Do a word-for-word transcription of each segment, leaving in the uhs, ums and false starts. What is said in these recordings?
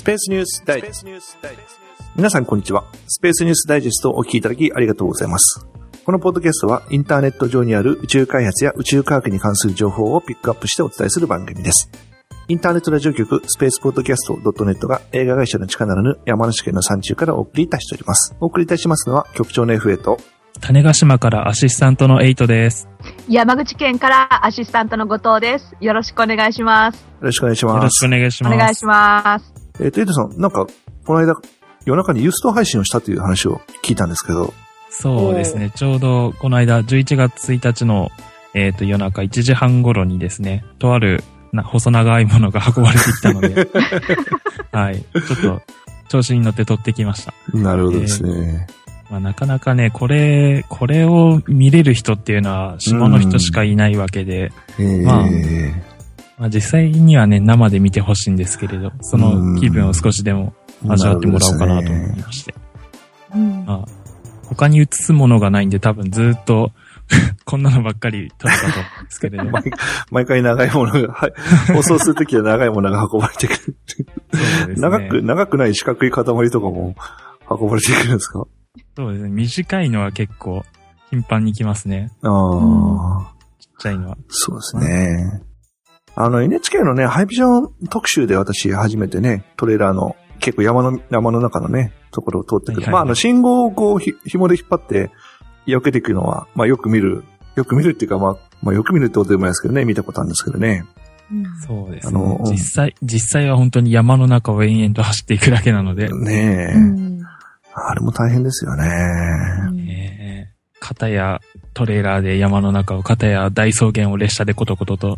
ペースニュースダイジェスト。皆さんこんにちは。スペースニュースダイジェストをお聞きいただきありがとうございます。このポッドキャストはインターネット上にある宇宙開発や宇宙科学に関する情報をピックアップしてお伝えする番組です。インターネットラジオ局スペースポッドキャスト .net が映画会社の力ならぬ山梨県の山中からお送りいたしております。お送りいたしますのは局長の エフエー と種子島からアシスタントのエイトです。 山口県からアシスタントの後藤です。よろしくお願いします。 よろしくお願いします。 よろしくお願いします。 お願いします。 えっと、エイトさん、なんか、この間、夜中にユースト配信をしたという話を聞いたんですけど。 そうですね。ちょうど、この間、じゅういちがつついたちの、えっと、夜中いちじはん頃にですね、とある、な細長いものが運ばれてきたので、はい。ちょっと、調子に乗って撮ってきました。 なるほどですね。 えーまあ、なかなかね、これ、これを見れる人っていうのは島の人しかいないわけで、 うんまあ、 えーまあ、実際にはね、生で見てほしいんですけれど、その気分を少しでも味わってもらおうかなと思いまして。 うんまあ、他に映すものがないんで多分ずっと、こんなのばっかり撮るかと思うんですけれど。 毎, 毎回長いものが、はい、放送するときは長いものが運ばれてくる。 そうですね。 長く、長くない四角い塊とかも運ばれてくるんですか？ そうですね。短いのは結構頻繁に来ますね。 ああ、 ちっちゃいのは。 そうですね。あの エヌエイチケー のね、ハイビジョン特集で私初めてね、トレーラーの結構山の、山の中のね、ところを通ってくる。はいはいはい、まああの信号をこうひ紐で引っ張って避けていくのは、まあよく見る、よく見るっていうかまあ、まあよく見るってことでもないですけどね、見たことあるんですけどね。 そうですね。あの実際、実際は本当に山の中を延々と走っていくだけなので。 ねえ。うんあれも大変ですよね。 ねえ。片やトレーラーで山の中を、片や大草原を列車でコトコトと。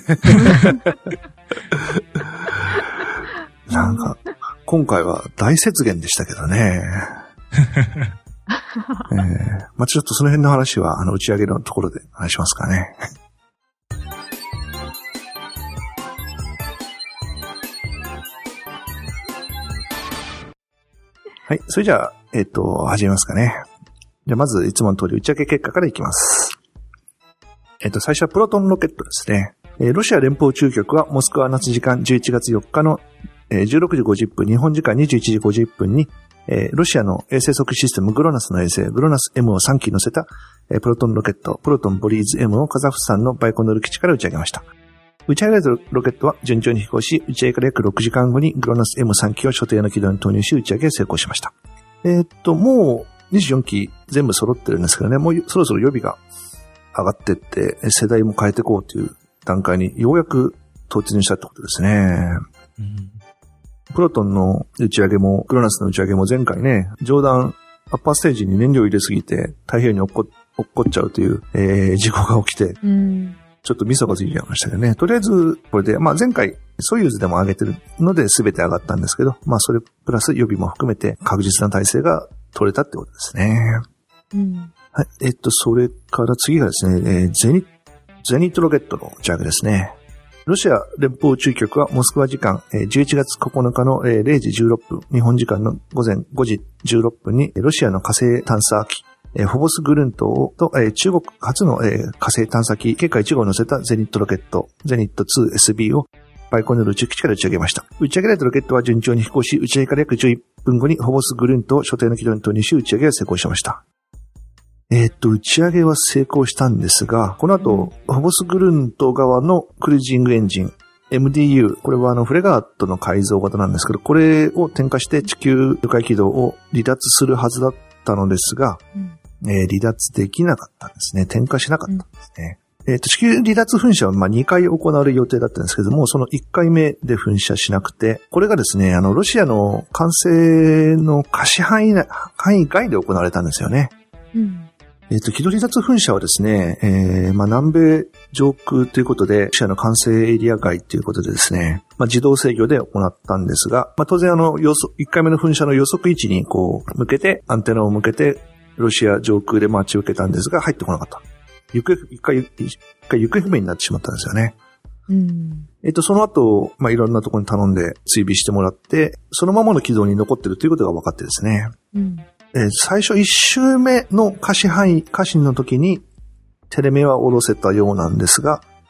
なんか、今回は大雪原でしたけどね。えー、まあ、ちょっとその辺の話は、あの、打ち上げのところで話しますかね。はい。それじゃあ、えっと、始めますかね。じゃあ、まず、いつもの通り打ち上げ結果からいきます。えっと、最初はプロトンロケットですね。えー、ロシア連邦宇宙局は、モスクワ夏時間じゅういちがつよっかの、えー、じゅうろくじごじゅっぷん、日本時間にじゅういちじごじゅっぷんに、えー、ロシアの衛星測システムグロナスの衛星、グロナス M をさんき乗せた、えー、プロトンロケット、プロトンボリーズ M をカザフスタンのバイコヌール基地から打ち上げました。打ち上げられたロケットは順調に飛行し、打ち上げから約ろくじかんごにグロナス エムさん 機を所定の軌道に投入し、打ち上げに成功しました。えー、っと、もうにじゅうよんき全部揃ってるんですけどね、もうそろそろ予備が上がってって、世代も変えていこうという段階にようやく突入したってことですね。うん、プロトンの打ち上げも、グロナスの打ち上げも前回ね、上段、アッパーステージに燃料を入れすぎて、太平洋に落っこ、落っこっちゃうという、えー、事故が起きて、うんちょっとミソがついちゃいましたけどね。とりあえず、これで、まあ前回、ソユーズでも上げてるので全て上がったんですけど、まあそれプラス予備も含めて確実な体制が取れたってことですね。うん、はい。えっと、それから次がですね、えー、ゼニ、ゼニットロケットの打ち上げですね。ロシア連邦宇宙局はモスクワ時間、えー、じゅういちがつここのかの、えー、れいじじゅうろっぷん、日本時間の午前ごじじゅうろっぷんにロシアの火星探査機、えー、フォボスグルントと、えー、中国初の、えー、火星探査機、ケイカいち号を乗せたゼニットロケット、ゼニット ツーエスビー をバイコヌール宇宙基地から打ち上げました。打ち上げられたロケットは順調に飛行し、打ち上げから約じゅういっぷんごにフォボスグルントを所定の軌道に投入し、打ち上げが成功しました。えー、っと、打ち上げは成功したんですが、この後、フォボスグルント側のクルージングエンジン、エムディーユー、これはあのフレガートの改造型なんですけど、これを点火して地球周回軌道を離脱するはずだったのですが、うんえー、離脱できなかったんですね。点火しなかったんですね。うん、えっと、地球離脱噴射はまあにかい行われる予定だったんですけども、そのいっかいめで噴射しなくて、これがですね、あの、ロシアの管制の可視範囲内、範囲外で行われたんですよね。うん、えっと、軌道離脱噴射はですね、えー、まあ南米上空ということで、ロシアの管制エリア外ということでですね、まあ自動制御で行ったんですが、まあ当然あの、予測、いっかいめの噴射の予測位置にこう、向けて、アンテナを向けて、ロシア上空で待ち受けたんですが、入ってこなかった。行方、一回、一回行方不明になってしまったんですよね。うん、えっと、その後、まあ、いろんなところに頼んで追尾してもらって、そのままの軌道に残ってるということが分かってですね。うんえー、最初一周目の可視範囲、可視の時に、テレメは下ろせたようなんですが、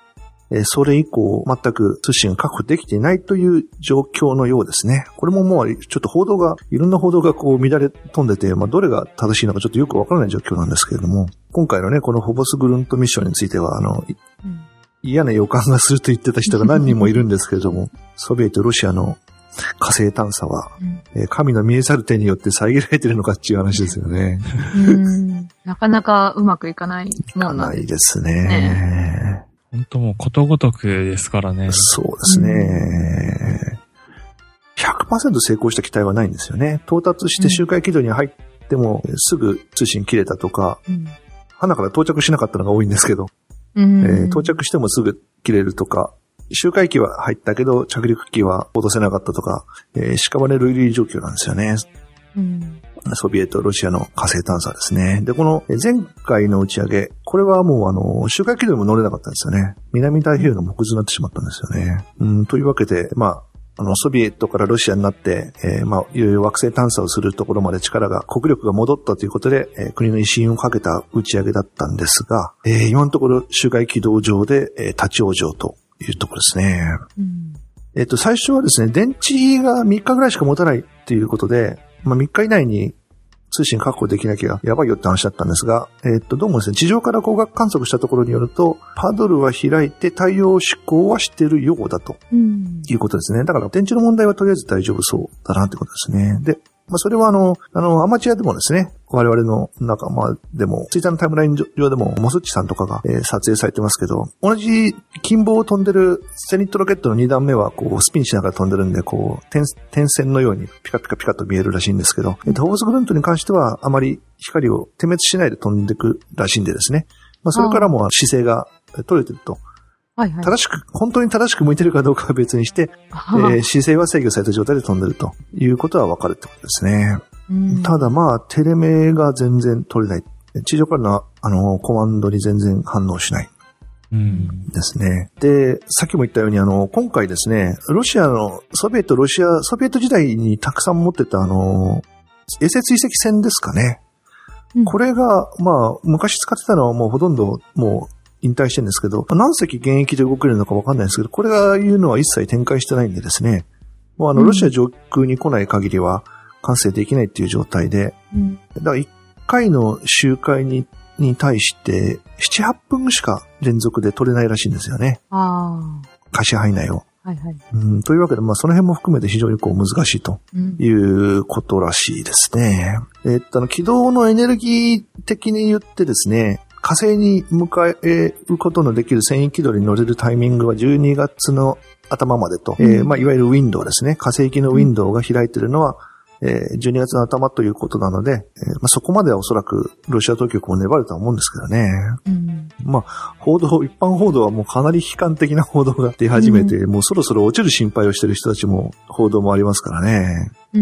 えー、それ以降全く通信が確保できていないという状況のようですね。これももうちょっと報道が、いろんな報道がこう乱れ飛んでて、まあどれが正しいのかちょっとよくわからない状況なんですけれども、今回のね、このフォボスグルントミッションについては、あの、うん、嫌な予感がすると言ってた人が何人もいるんですけれども、ソビエト、ロシアの火星探査は、うんえー、神の見えざる手によって遮られてるのかっていう話ですよね。 うんなかなかうまくいかないもんなんですね。いかないですね。 本当もうことごとくですからね。 そうですね。ひゃくパーセント 成功した機体はないんですよね。到達して周回軌道に入っても、うん、すぐ通信切れたとか、うん、花から到着しなかったのが多いんですけど、うんえー、到着してもすぐ切れるとか、周回機は入ったけど着陸機は落とせなかったとか、えー、屍類類状況なんですよね。うんソビエト、ロシアの火星探査ですね。で、この前回の打ち上げ、これはもうあの、周回軌道にも乗れなかったんですよね。南太平洋の木図になってしまったんですよね。うん、というわけで、まあ、あの、ソビエトからロシアになって、えー、まあ、いろいろ惑星探査をするところまで力が、国力が戻ったということで、えー、国の威信をかけた打ち上げだったんですが、えー、今のところ周回軌道上で、えー、立ち往生というところですね。うんえっと、最初はですね、電池がみっかぐらいしか持たないっていうことで、まあ、みっか以内に通信確保できなきゃやばいよって話だったんですが、えっと、どうもですね、地上から光学観測したところによると、パドルは開いて太陽志向はしてるようだと、いうことですね。だから電池の問題はとりあえず大丈夫そうだなってことですね。で、まあ、それはあの、あの、アマチュアでもですね、我々の仲間でも、ツイッターのタイムライン上でも、モスッチさんとかが、えー、撮影されてますけど、同じ近傍を飛んでるセニットロケットのに段目は、こう、スピンしながら飛んでるんで、こう、点、点線のようにピカピカピカと見えるらしいんですけど、えっと、フォースグルントに関しては、あまり光を点滅しないで飛んでくらしいんでですね。まあ、それからも姿勢が取れてると。はいはい、正しく、本当に正しく向いてるかどうかは別にして、えー、姿勢は制御された状態で飛んでるということはわかるってことですね。ただまあ、テレメが全然取れない。地上からの、あの、コマンドに全然反応しない。ですね。で、さっきも言ったように、あの、今回ですね、ロシアの、ソビエト、ロシア、ソビエト時代にたくさん持ってた、あの、衛星追跡船ですかね。うん、これが、まあ、昔使ってたのはもうほとんど、もう、引退してるんですけど、何隻現役で動けるのかわかんないんですけど、これがいうのは一切展開してないんでですね。もうあの、ロシア上空に来ない限りは、完成できないっていう状態で、うん、だからいっかいの周回に、に対して、なな、はっぷんしか連続で取れないらしいんですよね。あ可視範囲内を。はいはいうん。というわけで、まあその辺も含めて非常にこう難しいということらしいですね。うん、えっと、軌道のエネルギー的に言ってですね、火星に向かえることのできる旋域軌道に乗れるタイミングはじゅうにがつの頭までと、うんえー、まあいわゆるウィンドウですね。火星行きのウィンドウが開いているのは、えー、じゅうにがつの頭ということなので、えーまあ、そこまではおそらくロシア当局も粘るとは思うんですけどね。うん、まあ、報道、一般報道はもうかなり悲観的な報道が出始めて、うん、もうそろそろ落ちる心配をしている人たちも報道もありますからね。うん、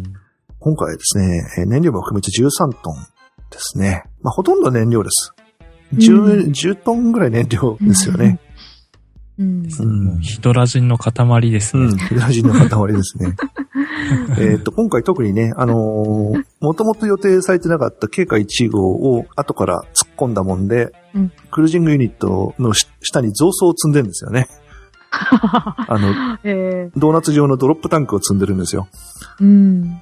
今回はですね、燃料も含めてじゅうさんトンですね。まあ、ほとんど燃料です。じゅう、うん、じゅうトンぐらい燃料ですよね。 うんうん、ヒドラジンの塊ですね。 うん、ヒドラジンの塊ですね。えっと、今回特にね、あのー、もともと予定されてなかったケイカいち号を後から突っ込んだもんで、うん、クルージングユニットの下に増装を積んでるんですよね。あの、えー、ドーナツ状のドロップタンクを積んでるんですよ。うん、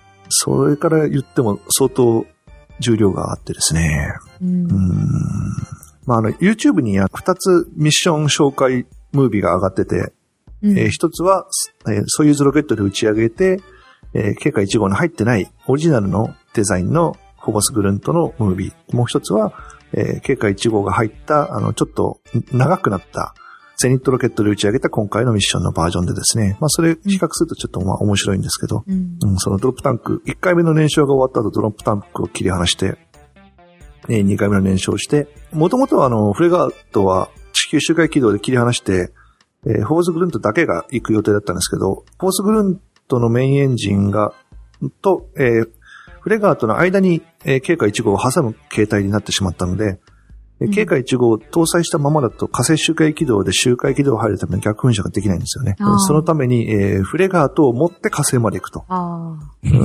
それから言っても相当重量があってですね。うん、うんまあ、あの、YouTube にふたつミッション紹介ムービーが上がってて、うんえー、一つは、えー、ソユーズロケットで打ち上げて、えー、ケイカいち号の入ってないオリジナルのデザインのフォボスグルントのムービー。もう一つは、えー、ケイカいち号が入った、あの、ちょっと長くなったゼニットロケットで打ち上げた今回のミッションのバージョンでですね。まあ、それ比較するとちょっとまあ面白いんですけど、うんうん、そのドロップタンク、いっかいめの燃焼が終わった後ドロップタンクを切り離して、えー、にかいめの燃焼をして、もともとはあの、フレガートは地球周回軌道で切り離して、えー、フォースグルントだけが行く予定だったんですけど、フォースグルントのメインエンジンが、と、えー、フレガートの間に、えー、ケイカいち号を挟む形態になってしまったので、うん、ケイカいち号を搭載したままだと火星周回軌道で周回軌道を入るための逆噴射ができないんですよね。そのために、えー、フレガートを持って火星まで行くと。うん、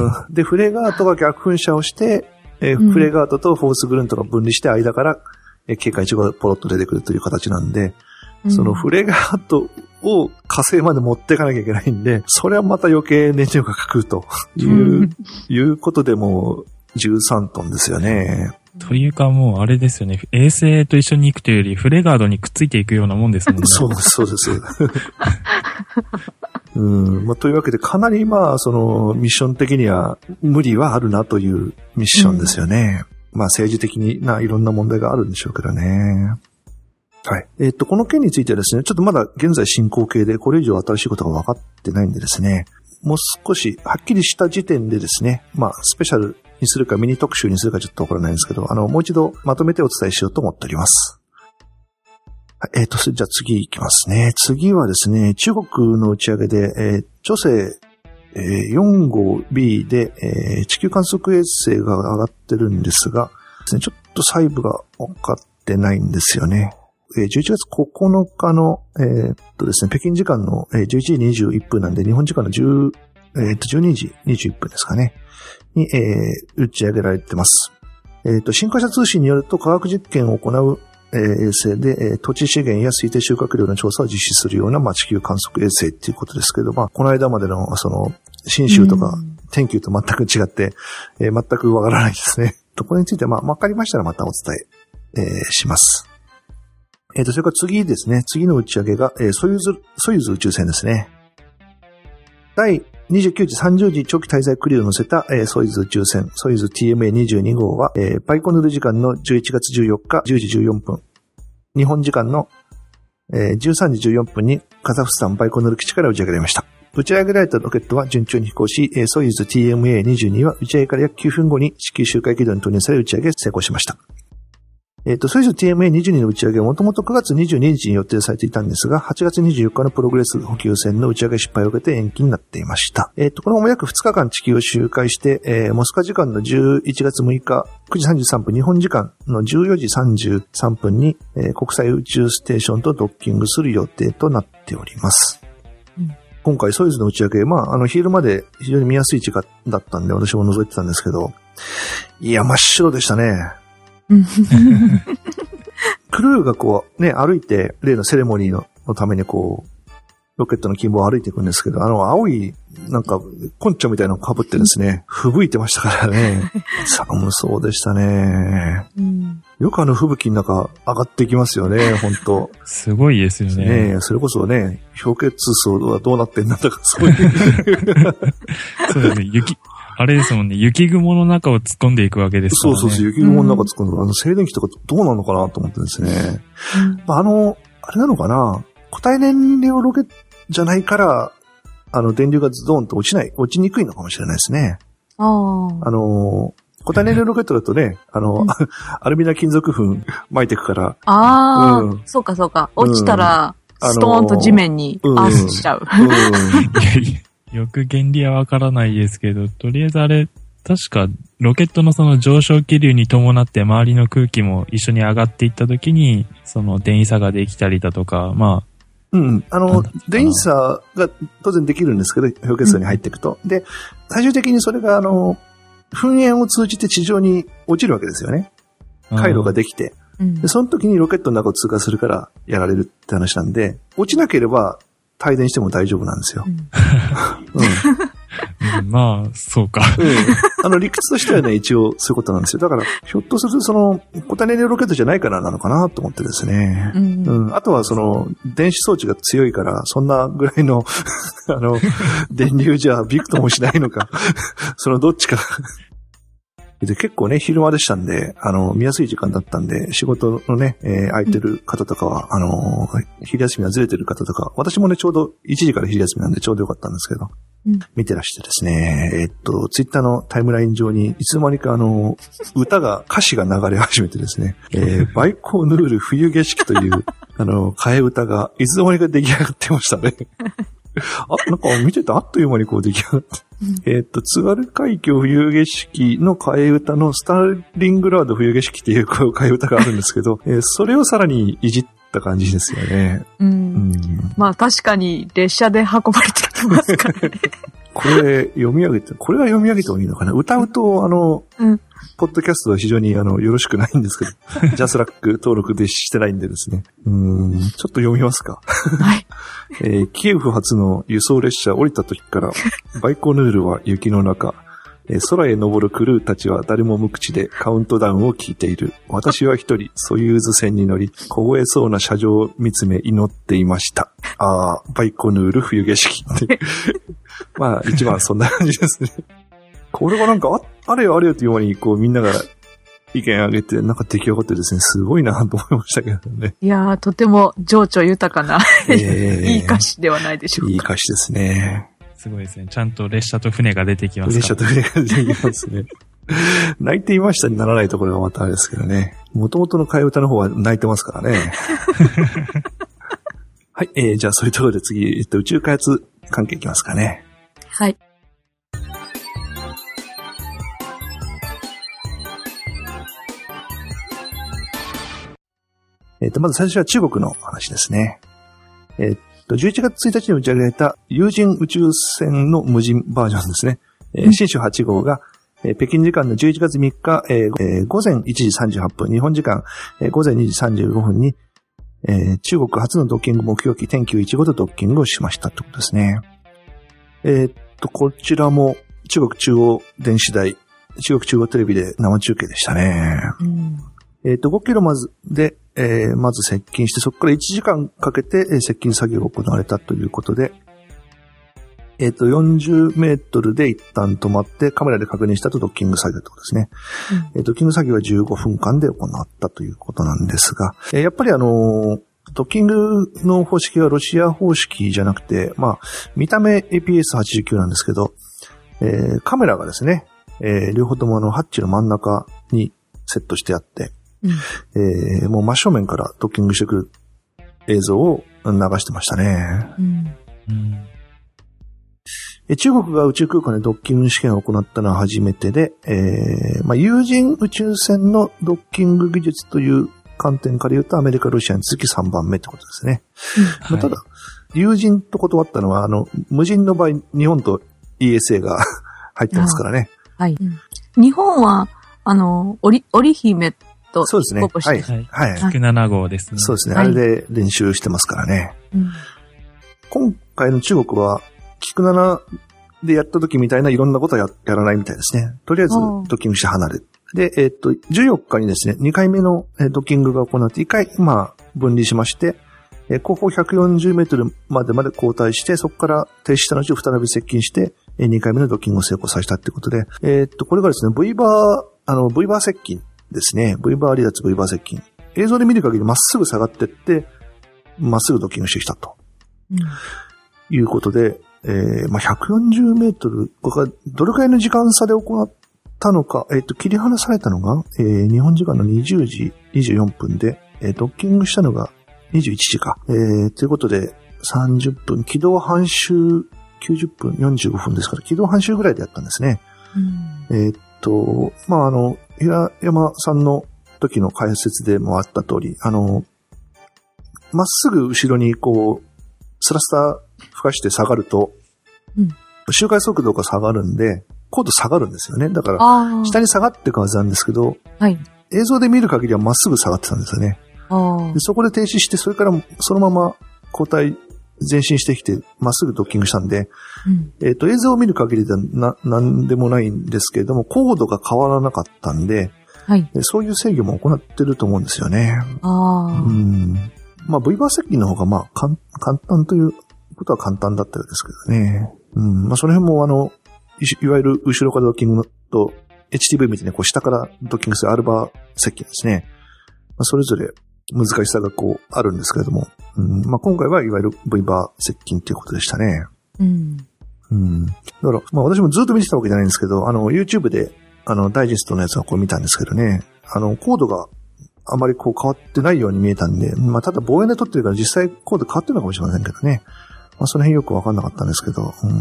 で、フレガートが逆噴射をして、えーうん、フレガートとフォースグルントが分離して間から、えー、ケイカいち号がポロッと出てくるという形なんで、 そのフレガートを火星まで持っていかなきゃいけないんで、それはまた余計燃料がかかるという、いうことでもじゅうさんトンですよね。 というかもうあれですよね。衛星と一緒に行くというよりフレガードにくっついていくようなもんですもんね。 そうです、そうです。うんまあ、というわけでかなりまあそのミッション的には無理はあるなというミッションですよね。うん、まあ政治的ないろんな問題があるんでしょうけどね。はい。えっと、この件についてはですね、ちょっとまだ現在進行形でこれ以上新しいことが分かってないんでですね、もう少しはっきりした時点でですね、まあスペシャルにするかミニ特集にするかちょっとわからないんですけど、あの、もう一度まとめてお伝えしようと思っております。えっと、じゃあ次行きますね。次はですね、中国の打ち上げで、えー、長征、えー、よん号 ビー で、えー、地球観測衛星が上がってるんですが、ですね、ちょっと細部が分かってないんですよね。えー、じゅういちがつここのかの、えー、っとですね、北京時間のじゅういちじにじゅういっぷんなんで、日本時間の10、えー、っとじゅうにじにじゅういっぷんですかね。に、えー、打ち上げられてます。えー、っと、新華社通信によると科学実験を行うえー、衛星で、えー、土地資源や推定収穫量の調査を実施するような、まあ、地球観測衛星っていうことですけど、まあ、この間までの、その、新州とか天球と全く違って、えー、全くわからないですね。ところについては、まあ、わかりましたらまたお伝え、えー、します。えっと、それから次ですね。次の打ち上げが、えー、ソユーズ、ソユーズ宇宙船ですね。第にじゅうくじさんじゅうじ長期滞在クリューを乗せた、えー、ソユーズ宇宙船、ソユーズ ティーエムエーにじゅうに 号は、えー、バイコヌル時間のじゅういちがつじゅうよっかじゅうじじゅうよんぷん、日本時間の、えー、じゅうさんじじゅうよんぷんにカザフスタンバイコヌル基地から打ち上げられました。打ち上げられたロケットは順調に飛行し、えー、ソユーズ ティーエムエーにじゅうに は打ち上げから約きゅうふんごに地球周回軌道に投入され打ち上げ成功しました。えっと、ソユーズ ティーエムエーにじゅうに の打ち上げはもともとくがつにじゅうににちに予定されていたんですが、はちがつにじゅうよっかのプログレス補給船の打ち上げ失敗を受けて延期になっていました。えっと、このまま約ふつかかん地球を周回して、えー、モスクワ時間のじゅういちがつむいかくじさんじゅうさんぷん、日本時間のじゅうよじさんじゅうさんぷんに、えー、国際宇宙ステーションとドッキングする予定となっております。うん、今回ソユーズの打ち上げ、まあ、あの、昼まで非常に見やすい時間だったんで、私も覗いてたんですけど、いや、真っ白でしたね。クルーがこうね、歩いて、例のセレモニーの、のためにこう、ロケットの近傍を歩いていくんですけど、あの青い、なんか、コンチョみたいなのを被ってですね、吹雪いてましたからね。寒そうでしたね。うん、よくあの吹雪の中上がっていきますよね、本当すごいですよね。 ねえ、それこそね、氷結層はどうなってんだとか、そういう。 そうですね、雪。あれですもんね、雪雲の中を突っ込んでいくわけですからね。 そうそうそう、雪雲の中突っ込んで、うん、あの静電気とかどうなのかなと思ってですね。うん、あの、あれなのかな、固体燃料ロケットじゃないから、あの、電流がズドンと落ちない、落ちにくいのかもしれないですね。ああの、固体燃料ロケットだとね、あの、うん、アルミナ金属粉巻いていくから。 ああ、うん、そうかそうか。落ちたら、ストーンと地面にアースしちゃう。うんうん、いやいやよく原理はわからないですけど、とりあえずあれ、確かロケットのその上昇気流に伴って周りの空気も一緒に上がっていったときに、その電位差ができたりだとか、まあ。 うん、あの、電位差が当然できるんですけど、氷結層に入っていくと。うん、で、最終的にそれがあの、噴煙を通じて地上に落ちるわけですよね。回路ができて。で、その時にロケットの中を通過するからやられるって話なんで、落ちなければ、帯電しても大丈夫なんですよ。うんうん、まあ、そうか。 うん、あの理屈としてはね、一応そういうことなんですよ。だから、ひょっとするとその、固体燃料ロケットじゃないからなのかなと思ってですね。うんうん、あとはその、電子装置が強いから、そんなぐらいの、あの、電流じゃびくともしないのか、そのどっちか。で結構ね、昼間でしたんで、あの、見やすい時間だったんで、仕事のね、えー、空いてる方とかは、あのー、昼休みがずれてる方とか、私もね、ちょうどいちじから昼休みなんでちょうどよかったんですけど、うん、見てらしてですね、えー、っと、ツイッターのタイムライン上に、いつの間にかあの、歌が、歌詞が流れ始めてですね、えー、バイコヌール冬景色という、あの、替え歌が、いつの間にか出来上がってましたね。あ、なんか見ててあっという間にこう出来上がって。えっと、津軽海峡冬景色の替え歌のスターリングラード冬景色っていう替え歌があるんですけど、えー、それをさらにいじった感じですよね。うん。 うん、まあ確かに列車で運ばれてきてますからね。 これ読み上げて、これは読み上げてもいいのかな。歌うと、あの、うん、ポッドキャストは非常にあの、よろしくないんですけど、ジャスラック登録でしてないんでですね。うーん、ちょっと読みますか。 はい。 えー、キエフ発の輸送列車降りた時から、バイコヌールは雪の中、えー、空へ登るクルーたちは誰も無口でカウントダウンを聞いている。私は一人、ソユーズ船に乗り、凍えそうな車上を見つめ祈っていました。あー、バイコヌール冬景色って。まあ、一番そんな感じですね。これがなんか、あ、あれよあれよというように、こう、みんなが意見上げて、なんか出来上がってですね、すごいなと思いましたけどね。 いやー、とても情緒豊かな、えー、いい歌詞ではないでしょうか。 いい歌詞ですね。 すごいですね。ちゃんと列車と船が出てきますか。 列車と船が出てきますね。泣いていましたにならないところがまたあれですけどね。元々の替え歌の方は泣いてますからね。はい、えー、じゃあそういうところで次、えっと、宇宙開発関係いきますかね。 はい。 えっと、まず最初は中国の話ですね。えっと、じゅういちがつついたちに打ち上げられた有人宇宙船の無人バージョンですね。えー、新種はち号が、えー、北京時間のじゅういちがつみっか、えーえー、午前いちじさんじゅうはっぷん、日本時間、えー、午前にじさんじゅうごふんに、えー、中国初のドッキング目標機天宮いち号とドッキングをしましたってことですね。えー、っと、こちらも中国中央電子台、中国中央テレビで生中継でしたね。うん、えー、っと、ごキロまずで、えー、まず接近して、そこからいちじかんかけて、えー、接近作業が行われたということで、えっと、よんじゅうメートルで一旦止まってカメラで確認したとドッキング作業ということですね。うん、えー、ドッキング作業はじゅうごふんかんで行ったということなんですが、えー、やっぱりあのー、ドッキングの方式はロシア方式じゃなくて、まあ、見た目 エーピーエスはちじゅうきゅう なんですけど、えー、カメラがですね、えー、両方ともあの、ハッチの真ん中にセットしてあって、うん、えー、もう真正面からドッキングしてくる映像を流してましたね。うんうん、中国が宇宙空間でドッキング試験を行ったのは初めてで、えーまあ、有人宇宙船のドッキング技術という観点から言うとアメリカ、ロシアに続きさんばんめってことですね。うん、ただ、はい、有人と断ったのは、あの、無人の場合、日本と イーエスエー が入ってますからね。 はい。日本は、あの、織、織姫と、 そうですね。はい。はい。 ひゃくなな号ですね。 そうですね。あれで練習してますからね。うん、今回の中国は、キクナナでやった時みたいないろんなことは や, やらないみたいですね。とりあえずドッキングして離れる。で、えっと、じゅうよっかにですね、にかいめのドッキングが行われて、いっかい、まあ、分離しまして、後方ひゃくよんじゅうメートルまでまで後退して、そこから停止した後、再び接近して、にかいめのドッキングを成功させたってことで、えっと、これがですね、V バー、あの、V バー接近ですね。V バー離脱、V バー接近。映像で見る限りまっすぐ下がってって、まっすぐドッキングしてきたと。うん、いうことで、えー、まあ、ひゃくよんじゅうメートル、これがどれくらいの時間差で行ったのか、えっと、切り離されたのが、えー、日本時間のにじゅうじにじゅうよんぷんで、えー、ドッキングしたのがにじゅういちじか。えー、ということで、さんじゅっぷん、軌道半周きゅうじゅっぷん、よんじゅうごふんですから、軌道半周ぐらいでやったんですね。うん、えー、っと、まあ、あの、平山さんの時の解説でもあった通り、あの、まっすぐ後ろにこう、スラスター吹かして下がると、うん、周回速度が下がるんで、高度下がるんですよね。だから、下に下がっていくはずなんですけど、はい、映像で見る限りはまっすぐ下がってたんですよね。でそこで停止して、それからそのまま交代、前進してきて、まっすぐドッキングしたんで、うん、えっと、映像を見る限りではな、なんでもないんですけれども、高度が変わらなかったんで、はい、そういう制御も行ってると思うんですよね。あうん、まあ、V バー接近の方が、まあ、簡単ということは簡単だったようですけどね。うん、まあ、その辺も、あの、いわゆる後ろからドッキングと エイチティーブイ みたいにこう下からドッキングするアルバー接近ですね。まあ、それぞれ難しさがこうあるんですけれども、うんまあ、今回はいわゆる V バー接近ということでしたね。うん。うん。だから、まあ私もずっと見てたわけじゃないんですけど、あの YouTube であのダイジェストのやつはこう見たんですけどね、あのコードがあまりこう変わってないように見えたんで、まあただ望遠で撮ってるから実際コード変わってるのかもしれませんけどね。まあその辺よくわかんなかったんですけど、うん、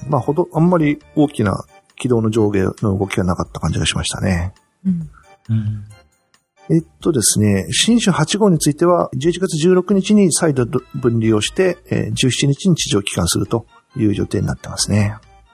まあほど、あんまり大きな軌道の上下の動きがなかった感じがしましたね。うん。うんえっとですね、新種はち号については、じゅういちがつじゅうろくにちに再度分離をして、じゅうしちにちに地上帰還するという予定になってますね。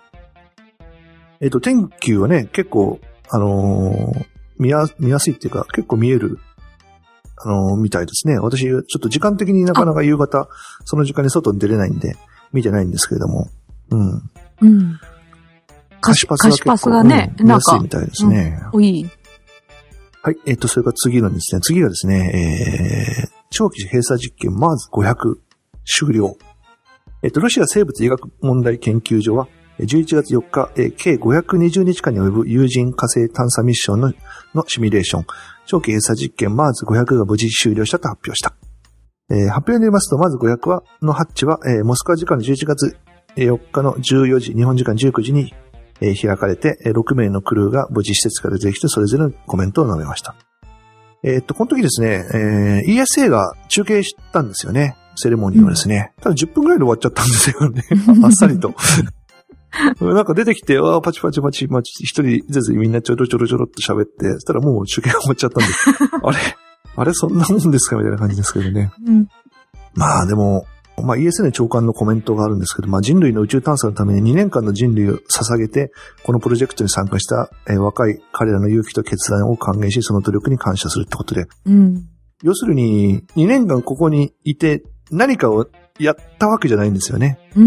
えっと、天気はね、結構、あのー、見や、見やすいっていうか、結構見える、あのー、みたいですね。私、ちょっと時間的になかなか夕方、その時間に外に出れないんで、見てないんですけれども。うん。 うん。カシパスが結構、カシパスがね、 うん、見やすいみたいですね。 うん、いい。 はい。えっと、それから次のですね、次がですね、えー、長期閉鎖実験、マーズごひゃく終了。えっと、ロシア生物医学問題研究所は、じゅういちがつよっか、計ごひゃくにじゅうにちかんに及ぶ有人火星探査ミッションの、のシミュレーション、長期閉鎖実験マーズごひゃくが無事終了したと発表した。えー、発表によりますと、マーズごひゃくは、のハッチは、えー、モスクワ時間のじゅういちがつよっかのじゅうよじ、日本時間じゅうくじに、えー、開かれて、ろくめいのクルーが無事施設から出てきて、それぞれのコメントを述べました。えー、っと、この時ですね、えー、イーエスエー が中継したんですよね。セレモニーをですね。うん、ただじゅっぷんぐらいで終わっちゃったんですよね。あっさりと。なんか出てきて、ああ、パチパチパチパチ、一人ずつみんなちょろちょろちょろっと喋って、そしたらもう中継が終わっちゃったんで、あれあれそんなもんですかみたいな感じですけどね。うん、まあでも、まあ イーエスエー 長官のコメントがあるんですけど、まあ人類の宇宙探査のためににねんかんの人類を捧げて、このプロジェクトに参加した、えー、若い彼らの勇気と決断を歓迎し、その努力に感謝するってことで。うん、要するに、にねんかんここにいて何かをやったわけじゃないんですよね。うん、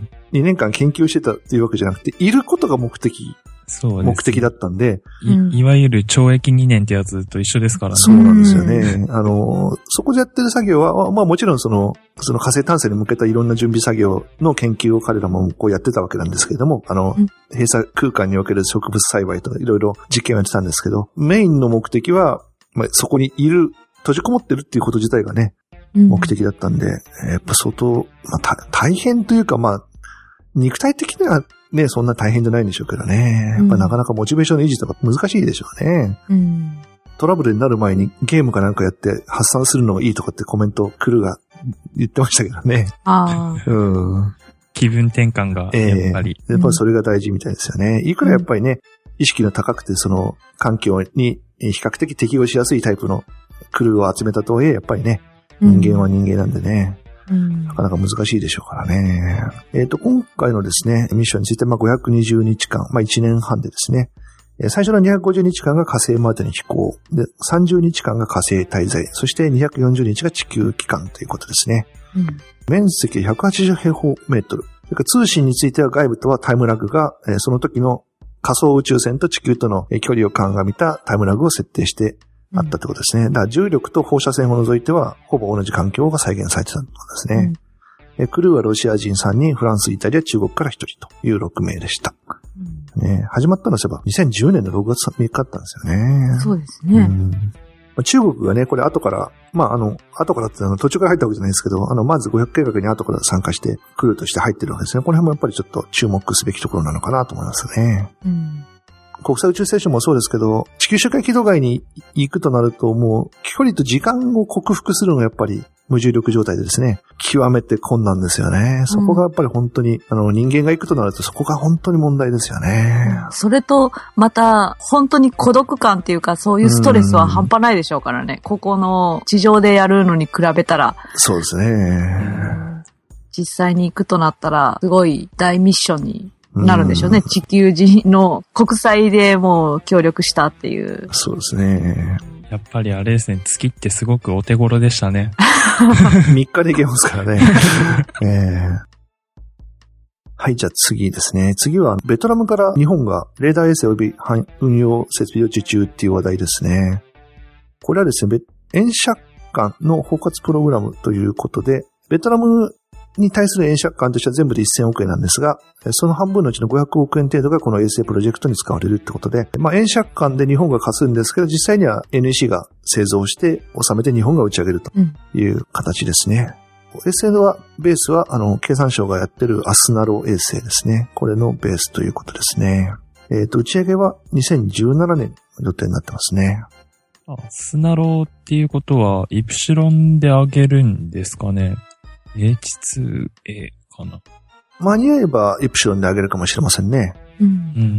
にねんかん研究してたっていうわけじゃなくて、いることが目的。そうですね。目的だったんでい。いわゆる懲役にねんってやつと一緒ですからね。 そうなんですよね。あの、そこでやってる作業は、まあもちろんその、その火星探査に向けたいろんな準備作業の研究を彼らもこうやってたわけなんですけれども、あの、うん、閉鎖空間における植物栽培とかいろいろ実験をやってたんですけど、メインの目的は、まあそこにいる、閉じこもってるっていうこと自体がね、目的だったんで、やっぱ相当、まあ大変というか、まあ、肉体的にはね、そんな大変じゃないんでしょうけどね。やっぱなかなかモチベーションの維持とか難しいでしょうね。うん、トラブルになる前にゲームかなんかやって発散するのがいいとかってコメントクルーが言ってましたけどね。あうん、気分転換がやっぱり、 えー。やっぱりそれが大事みたいですよね。いくらやっぱりね、意識の高くてその環境に比較的適応しやすいタイプのクルーを集めたとはいえ、やっぱりね、人間は人間なんでね。うん、なかなか難しいでしょうからね。えっと、今回のですね、ミッションについて、まあ、ごひゃくにじゅうにちかん、まあ、いちねんはんでですね、最初のにひゃくごじゅうにちかんが火星までに飛行、で、さんじゅうにちかんが火星滞在、そしてにひゃくよんじゅうにちが地球期間ということですね。うん、面積ひゃくはちじゅう平方メートル。それから通信については外部とはタイムラグが、その時の仮想宇宙船と地球との距離を鑑みたタイムラグを設定してあったってことですね。だから重力と放射線を除いては、ほぼ同じ環境が再現されてたってことですね。うん、クルーはロシア人さんにん、フランス、イタリア、中国からひとりというろくめいでした。うんね、始まったのはそういえばにせんじゅうねんのろくがつみっかだったんですよね。 そうですね。うん中国がね、これ後から、まあ、あの、後からってあの途中から入ったわけじゃないですけど、あの、まずごひゃく計画に後から参加してクルーとして入ってるわけですね。この辺もやっぱりちょっと注目すべきところなのかなと思いますね。うん国際宇宙ステーションもそうですけど、地球周回軌道外に行くとなると、もう、距離と時間を克服するのがやっぱり無重力状態でですね、極めて困難ですよね。そこがやっぱり本当に、うん、あの、人間が行くとなると、そこが本当に問題ですよね。 それと、また、本当に孤独感っていうか、そういうストレスは半端ないでしょうからね。ここの地上でやるのに比べたら。 そうですね。 実際に行くとなったら、すごい大ミッションになるんでしょうね。地球人の国際でもう協力したっていう。 そうですね。 やっぱりあれですね、月ってすごくお手頃でしたね。 みっかで行けますからね。えー、はい、じゃあ次ですね。次はベトナムから日本がレーダー衛星及び運用設備を受注っていう話題ですね。これはですね、遠射間の包括プログラムということで、ベトナムに対する遠射間としては全部でせんおくえんなんですが、その半分のうちのごひゃくおくえん程度がこの衛星プロジェクトに使われるってことで、まあ遠射間で日本が貸すんですけど、実際には エヌイーシー が製造して収めて日本が打ち上げるという形ですね。うん、衛星のベースは、あの、経産省がやってるアスナロ衛星ですね。これのベースということですね。えっと、打ち上げはにせんじゅうななねんの予定になってますね。 アスナロっていうことは、イプシロンで上げるんですかね。エイチツーエー かな。 間に合えばイプシロンで上げるかもしれませんね。うん、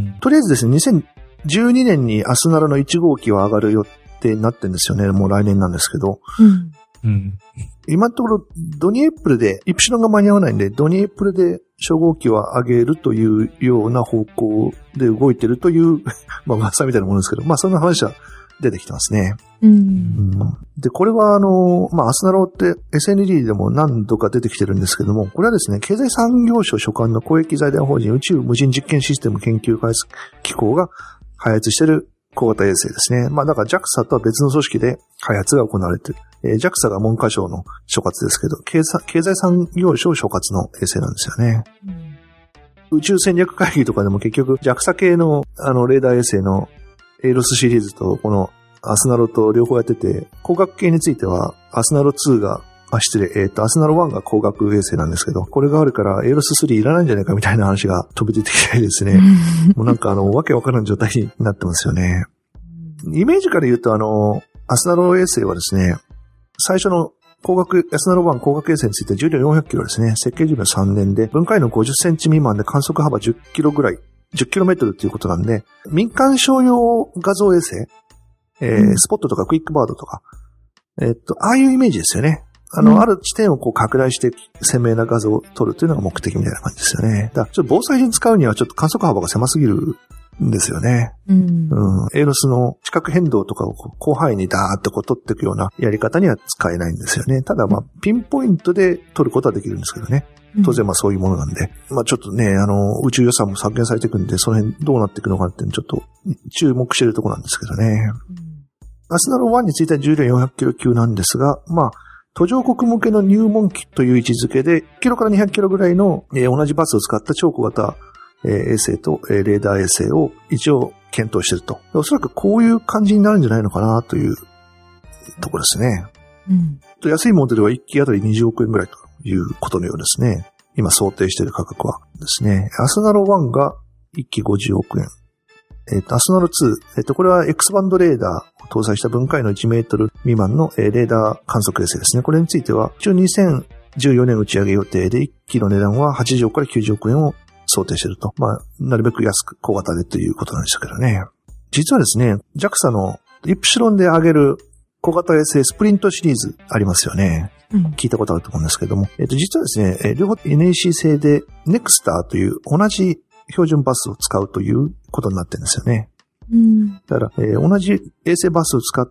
とりあえずですね、にせんじゅうにねんにアスナロのいちごうきは上がる予定になってるんですよね。もう来年なんですけど。うん、 うん。 今のところ、ドニエプルで、イプシロンが間に合わないんで、ドニエプルで初号機を上げるというような方向で動いてるという、まあ噂みたいなものですけど、まあそんな話は出てきてますね。 うん。 うん、で、これはあの、まあアスナロって エスエヌディー でも何度か出てきてるんですけども、これはですね、経済産業省所管の公益財団法人宇宙無人実験システム研究開発機構が開発している小型衛星ですね。まあだから ジャクサ とは別の組織で開発が行われている。えー、ジャクサ が文科省の所轄ですけど、経済、経済産業省所轄の衛星なんですよね。うん、宇宙戦略会議とかでも結局 ジャクサ 系のあのレーダー衛星のエイロスシリーズとこのアスナロと両方やってて、光学系についてはアスナロツーが、あ、失礼、えっと、アスナロワンが光学衛星なんですけど、これがあるからエイロススリーいらないんじゃないかみたいな話が飛び出てきたりですね。もうなんかあの、わけわからん状態になってますよね。イメージから言うとあの、アスナロ衛星はですね、最初の光学、アスナロワン光学衛星について重量よんひゃくキロですね。設計寿命さんねんで、分解能ごじゅっセンチ未満で観測幅じゅっキロぐらい、じゅっキロメートルっていうことなんで、民間商用画像衛星、えーうん、スポットとかクイックバードとか、えー、っと、ああいうイメージですよね。あの、うん、ある地点をこう拡大して鮮明な画像を撮るというのが目的みたいな感じですよね。だからちょっと防災に使うにはちょっと観測幅が狭すぎるんですよね。うん。うん。エイロスの地殻変動とかを広範囲にダーッとこう撮っていくようなやり方には使えないんですよね。ただまあ、ピンポイントで撮ることはできるんですけどね。当然まあそういうものなんで。うん、まあちょっとね、あの、宇宙予算も削減されていくんで、その辺どうなっていくのかっていうのちょっと注目しているところなんですけどね。うんアスナロワンについては重量よんひゃくキロ級なんですが、まあ、途上国向けの入門機という位置づけで、いちキロからにひゃくキロぐらいの、えー、同じバスを使った超小型、えー、衛星と、えー、レーダー衛星を一応検討していると。おそらくこういう感じになるんじゃないのかなというところですね。うん、安いモデルはいっきあたりにじゅうおくえんぐらいということのようですね。今想定している価格はですね。アスナロワンがいっきごじゅうおくえん。えっ、ー、と、アスナロツー。えっ、ー、と、これは X バンドレーダーを搭載した分解のいちメートル未満の、えー、レーダー観測衛星ですね。これについては、一応にせんじゅうよねん打ち上げ予定でいっきの値段ははちじゅうおくからきゅうじゅうおくえんを想定していると。まあ、なるべく安く小型でということなんでしたけどね。実はですね、ジャクサ のイプシロンで上げる小型衛星スプリントシリーズありますよね。うん、聞いたことあると思うんですけども。えっ、ー、と、実はですね、両方 エヌイーシー 製で ネクスター という同じ標準バスを使うということになってるんですよね。うん、だから、えー、同じ衛星バスを使って、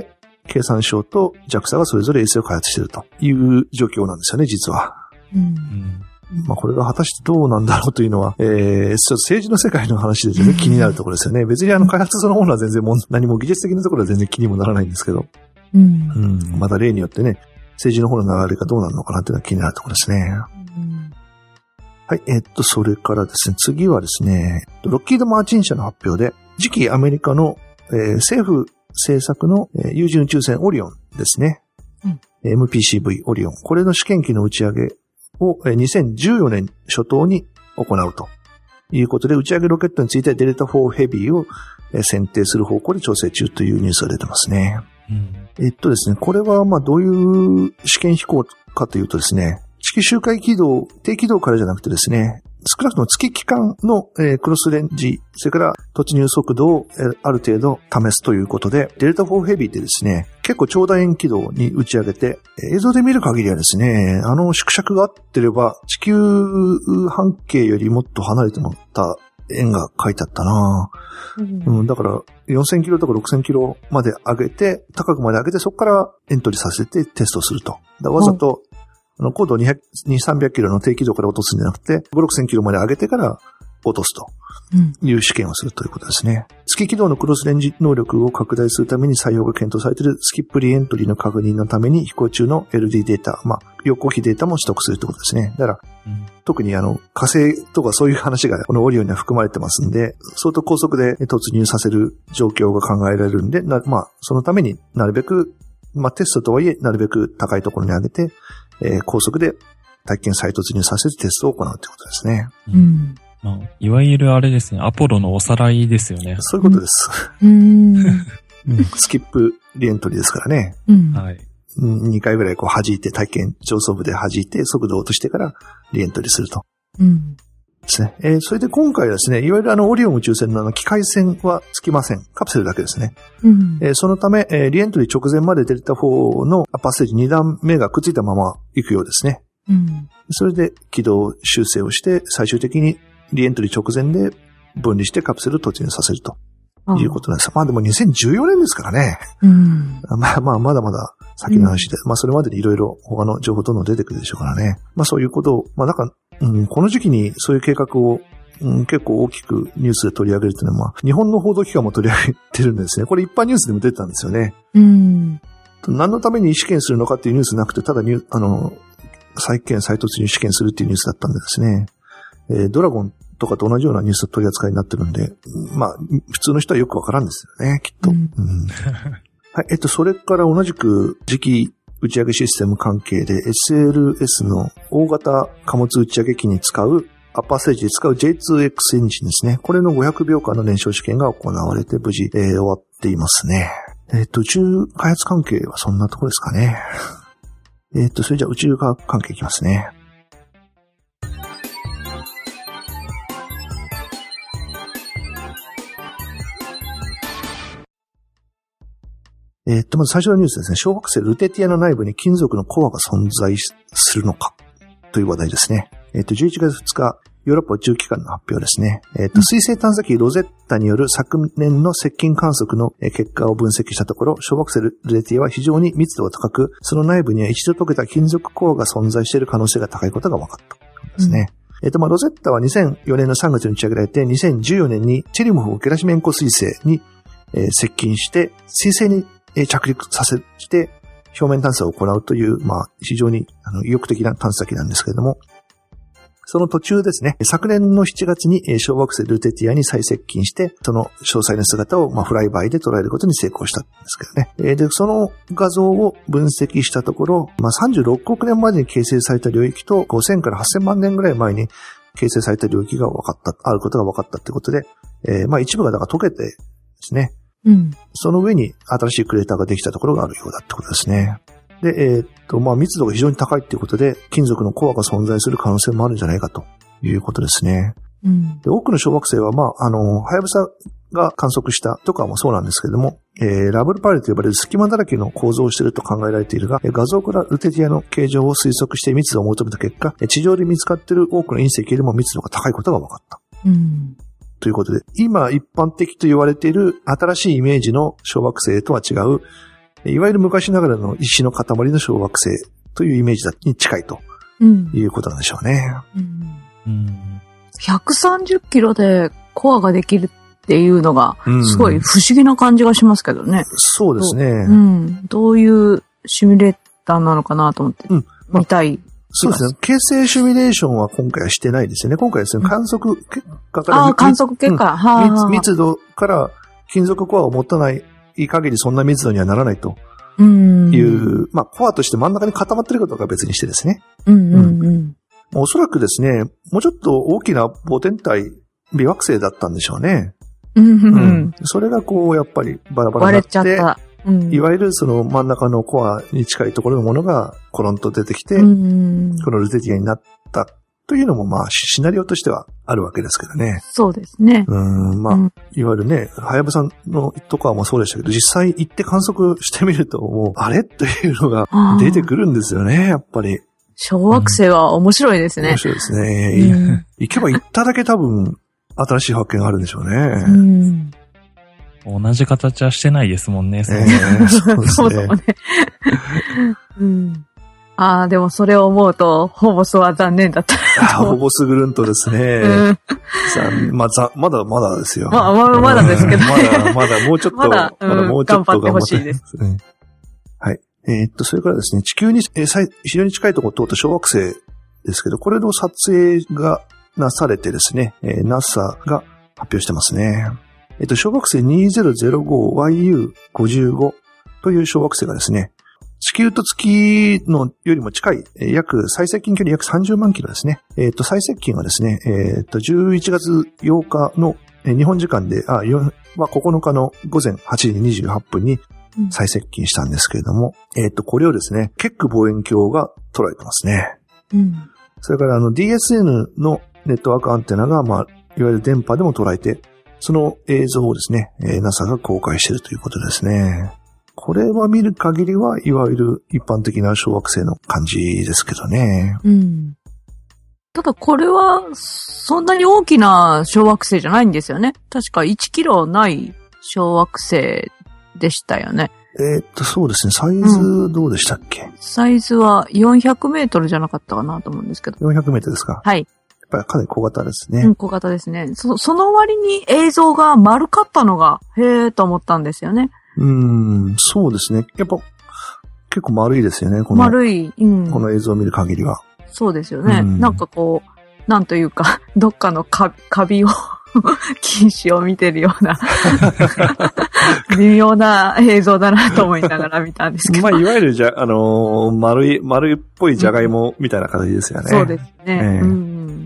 経産省と ジャクサ がそれぞれ衛星を開発しているという状況なんですよね、実は。うんまあ、これが果たしてどうなんだろうというのは、えー、ちょっと政治の世界の話で、ね、気になるところですよね。別にあの開発そのものは全然も何も技術的なところは全然気にもならないんですけど。うん。うん、また例によってね、政治の方の流れがどうなるのかなっていうのは気になるところですね。うんはい、えっと、それからですね、次はですね、ロッキード・マーチン社の発表で、次期アメリカの、えー、政府制作の、えー、有人宇宙船オリオンですね。うん、エムピーシーブイ オリオン。これの試験機の打ち上げを、えー、にせんじゅうよねん初頭に行うということで、打ち上げロケットについてデルタフォーヘビーを、えー、選定する方向で調整中というニュースが出てますね。うん、えっとですね、これはまあどういう試験飛行かというとですね、地球周回軌道、低軌道からじゃなくてですね、少なくとも月期間の、えー、クロスレンジ、それから突入速度を、えー、ある程度試すということで、デルタフォーヘビーってですね、結構超楕円軌道に打ち上げて、映像で見る限りはですね、あの縮尺が合ってれば、地球半径よりもっと離れてもった円が書いてあったな、うんうん、だからよんせんキロとかろくせんキロまで上げて、高くまで上げて、そこからエントリーさせてテストすると。だわざと、うんあの、高度にひゃく、にひゃく、さんびゃくキロの低軌道から落とすんじゃなくて、ご、ろくせんキロまで上げてから落とすという試験をするということですね。うん、月軌道のクロスレンジ能力を拡大するために採用が検討されているスキップリエントリーの確認のために飛行中の エルディー データ、まあ、横行比データも取得するということですね。だから、うん、特にあの、火星とかそういう話がこのオリオンには含まれてますんで、相当高速で突入させる状況が考えられるんで、なまあ、そのためになるべく、まあ、テストとはいえ、なるべく高いところに上げて、えー、高速で体験再突入させてテストを行うということですね。 うんまあ、いわゆるあれですね、アポロのおさらいですよね。 そういうことです。うんスキップリエントリーですからね。うん、はい。にかいぐらいこう弾いて体験上層部で弾いて速度を落としてからリエントリーすると。うんですね。えー、それで今回はですね、いわゆるあの、オリオン宇宙船のあの、機械船はつきません。カプセルだけですね。 うん。 えー、そのため、えー、リエントリー直前までデルタフォーのアッパーステージに段目がくっついたまま行くようですね。 うん。 それで軌道修正をして、最終的にリエントリー直前で分離してカプセルを突入させるということなんです。まあでもにせんじゅうよねんですからね。 うん。 まあまあ、まだまだ先の話で、うん、まあそれまでにいろいろ他の情報どんどん出てくるでしょうからね。まあそういうことを、まあなんか、うん、この時期にそういう計画を、うん、結構大きくニュースで取り上げるというのは、まあ日本の報道機関も取り上げてるんですね。これ一般ニュースでも出てたんですよね。 うん。 何のために試験するのかっていうニュースなくて、ただニュあの、再建再突入試験するっていうニュースだったんでですね。えー、ドラゴンとかと同じようなニュース取り扱いになってるんで、まあ、普通の人はよくわからんですよね、きっと。うんうん、はい、えっと、それから同じく次期打ち上げシステム関係で エスエルエス の大型貨物打ち上げ機に使う、アッパーステージで使う ジェイツーエックス エンジンですね。これのごひゃくびょうかんの燃焼試験が行われて無事、えー、終わっていますね。えっと、宇宙開発関係はそんなところですかね。えっと、それじゃあ宇宙科学関係いきますね。えっと、まず最初のニュースですね。小惑星ルテティアの内部に金属のコアが存在するのかという話題ですね。えっと、じゅういちがつふつか、ヨーロッパ宇宙機関の発表ですね。えっと、水星探査機ロゼッタによる昨年の接近観測の結果を分析したところ、小惑星ルテティアは非常に密度が高く、その内部には一度溶けた金属コアが存在している可能性が高いことが分かったですね。うん、えっと、まあ、ロゼッタはにせんよねんのさんがつに打ち上げられて、にせんじゅうよねんにチェリモフ・ゲラシメンコ彗星に、えー、接近して、水星に着陸させて表面探査を行うという、まあ、非常にあの意欲的な探査機なんですけれども、その途中ですね、昨年のしちがつに小惑星ルテティアに再接近して、その詳細な姿をまあフライバイで捉えることに成功したんですけどね。で、その画像を分析したところ、まあ、さんじゅうろっおくねんまでに形成された領域とごせんからはっせんまんねんぐらい前に形成された領域が分かった、あることが分かったということで、えー、まあ一部がだから溶けてですね、 うん、 その上に新しいクレーターができたところがあるようだってことですね。で、えー、っと、まあ、密度が非常に高いっていうことで、金属のコアが存在する可能性もあるんじゃないかということですね。 うん、 で多くの小惑星は、まあ、あの、はやぶさが観測したとかもそうなんですけれども、えー、ラブルパレルと呼ばれる隙間だらけの構造をしていると考えられているが、画像からルテティアの形状を推測して密度を求めた結果、地上で見つかっている多くの隕石よりも密度が高いことが分かった。 うんということで、今一般的と言われている新しいイメージの小惑星とは違う、いわゆる昔ながらの石の塊の小惑星というイメージに近いということなんでしょうね。 うんうん、ひゃくさんじゅっキロでコアができるっていうのが、すごい不思議な感じがしますけどね。うん、 そうですね、 うん。どういうシミュレーターなのかなと思って、うん、まあ、見たい。 そうですね。形成シミュレーションは今回はしてないですよね。今回はですね、観測結果から。 ああ、観測結果。うん、はあ、 密度から金属コアを持たない限りそんな密度にはならないという、 うんまあ、コアとして真ん中に固まっていることが別にしてですね。 うんうんうん。 おそらくですね、もうちょっと大きな母天体、微惑星だったんでしょうね。 うんうんうんうん、それがこう、やっぱりバラバラになって、 割れちゃった。うん、 いわゆるその真ん中のコアに近いところのものがコロンと出てきて、 うん、 このルテティアになったというのもまあシナリオとしてはあるわけですけどね。 そうですね。 うん、まあ、うん、いわゆるね、はやぶさのとかもそうでしたけど、実際行って観測してみるともう、あれというのが出てくるんですよね、やっぱり。 小惑星は面白いですね。 面白いですね。うん、行けば行っただけ多分新しい発見があるんでしょうね。 うん同じ形はしてないですもんね。 そうですね。 そうそうね。うん。ああ、でもそれを思うと、ホボスは残念だった。 ホボスグルントですね。うん、さまあ、ざまだまだですよ。 まあ、まだまだですけど、ね。 まだまだもうちょっと、まだ、 うん、まだもうちょっと頑張ってほしいです。 はい。えー、っと、それからですね、地球に、えー、非常に近いところを通った小惑星ですけど、これの撮影がなされてですね、えー、ナサ が発表してますね。えっと、小惑星 にせんご ワイユーごじゅうご という小惑星がですね、地球と月のよりも近い、約、最接近距離約さんじゅうまんキロですね。えっと、最接近はですね、えっと、じゅういちがつようかの日本時間で、あ、まあ、ここのかのごぜんはちじにじゅうはっぷんに最接近したんですけれども、うん、えっと、これをですね、ケック望遠鏡が捉えてますね。 うん。 それからあの ディーエスエヌ のネットワークアンテナが、まあ、いわゆる電波でも捉えて、その映像をですね、えー、ナサ が公開しているということですね。これは見る限りは、いわゆる一般的な小惑星の感じですけどね。 うん。ただこれは、そんなに大きな小惑星じゃないんですよね。確かいちキロない小惑星でしたよね。 えー、っと、そうですね。サイズどうでしたっけ、うん、 サイズはよんひゃくメートルじゃなかったかなと思うんですけど。 よんひゃくメートルですか？ はい。 やっぱりかなり小型ですね。 うん、小型ですね。そ、その割に映像が丸かったのが、へーと思ったんですよね。 うーん、そうですね。やっぱ、結構丸いですよね、この。 丸い、うん。 この映像を見る限りは。 そうですよね。 うん、 なんかこう、なんというか、どっかのカビ、カビを、禁止を見てるような、微妙な映像だなと思いながら見たんですけど。 まあ、いわゆるじゃ、あのー、丸い、丸いっぽいじゃがいもみたいな形ですよね。 そうですね。 えー、 うん。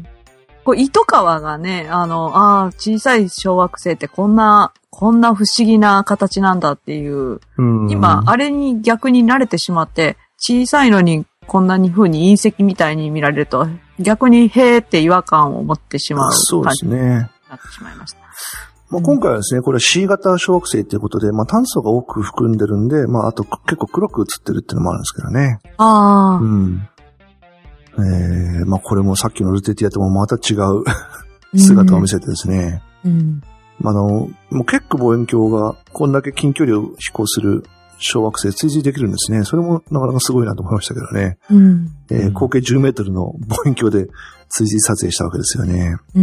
こう、糸川がね、あの、ああ、小さい小惑星ってこんな、こんな不思議な形なんだっていう、うん、今、あれに逆に慣れてしまって、小さいのにこんなに風に隕石みたいに見られると、逆にへーって違和感を持ってしまう感じになってしまいました。 まあ、今回はですね、これは C 型小惑星ということで、まあ、炭素が多く含んでるんで、まあ、あと結構黒く映ってるっていうのもあるんですけどね。 ああ。 うん。えー、まあ、これもさっきのルテティアともまた違う姿を見せてですね。 うん。 あの、もう結構望遠鏡がこんだけ近距離を飛行する小惑星追随できるんですね。それもなかなかすごいなと思いましたけどね。 うん。 えー、合計じゅうメートルの望遠鏡で追随撮影したわけですよね。 うん。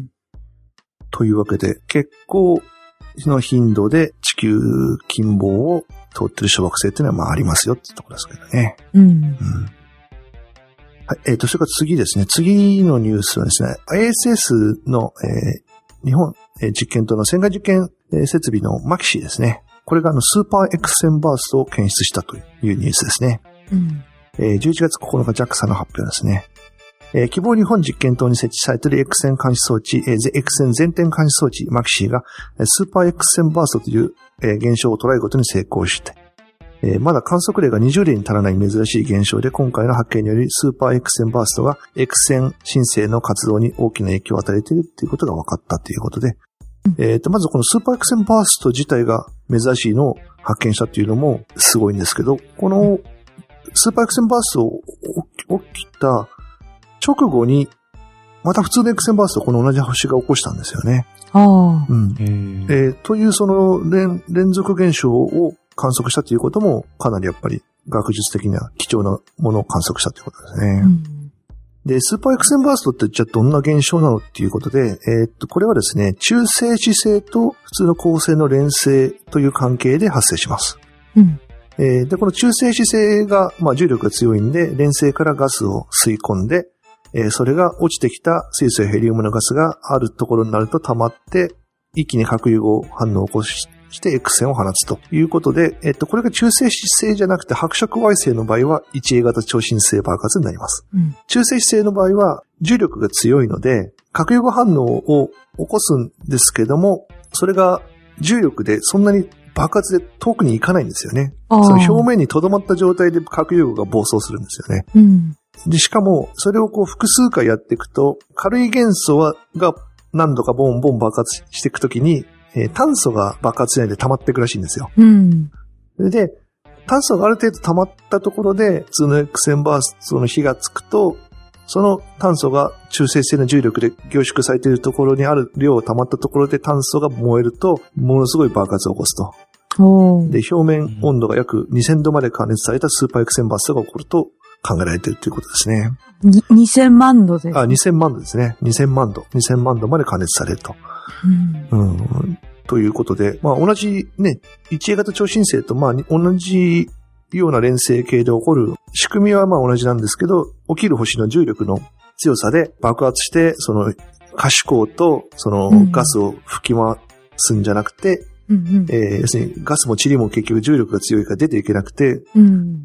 というわけで、結構の頻度で地球近傍を通ってる小惑星っていうのはまあありますよってところですけどね。 うん。うん。 はい。えっ、ー、と、それから次ですね。次のニュースはですね、アイエスエス の、えー、日本、えー、実験棟の船外実験、えー、設備のマキシーですね。これがあのスーパー X 線バーストを検出したというニュースですね。 うん。 えー、じゅういちがつここのか ジャクサ の発表ですね。えー、希望日本実験棟に設置されている X 線監視装置、えー、X 線全点監視装置マキシーがスーパー X 線バーストという、えー、現象を捉えることに成功して、えー、まだ観測例がにじゅうれいに足らない珍しい現象で、今回の発見によりスーパー X 線バーストが X 線新星の活動に大きな影響を与えているということが分かったということで、えー、とまずこのスーパー X 線バースト自体が珍しいのを発見したというのもすごいんですけど、このスーパー X 線バースト起きた直後にまた普通の X 線バーストをこの同じ星が起こしたんですよね。 ああ。 うん。えー、というその 連, 連続現象を観測したということもかなりやっぱり学術的な貴重なものを観測したということですね。 うん、 で、スーパー X 線バーストってじゃあどんな現象なのっていうことで、えー、っと、これはですね、中性子星と普通の恒星の連星という関係で発生します。 うん、 えー、で、この中性子星が、まあ、重力が強いんで、連星からガスを吸い込んで、えー、それが落ちてきた水素やヘリウムのガスがあるところになると溜まって、一気に核融合反応を起こし、して X 線を放つということで、えっと、これが中性子星じゃなくて白色矮星の場合は いちエー 型超新星爆発になります。 うん、 中性子星の場合は重力が強いので、核融合反応を起こすんですけども、それが重力でそんなに爆発で遠くに行かないんですよね。その表面に留まった状態で核融合が暴走するんですよね。 うん、 で、しかも、それをこう複数回やっていくと、軽い元素はが何度かボンボン爆発していくときに、えー、炭素が爆発しないで溜まっていくらしいんですよ。 うん。 で、炭素がある程度溜まったところで、普通の X 線バーストの火がつくと、その炭素が中性子星の重力で凝縮されているところにある量を溜まったところで炭素が燃えると、ものすごい爆発を起こすと。で、表面温度が約にせんどまで加熱されたスーパー X 線バーストが起こると考えられているということですね。 にせんまんどです。 あ、にせんまんどですね。にせんまんど。にせんまんどまで加熱されると。 うん。 うん。ということで、まあ同じね、いちエー 型超新星とまあ同じような連星系で起こる仕組みはまあ同じなんですけど、起きる星の重力の強さで爆発して、その可視光とそのガスを吹き回すんじゃなくて、 うんうんえー、要するにガスも塵も結局重力が強いから出ていけなくて、 うん、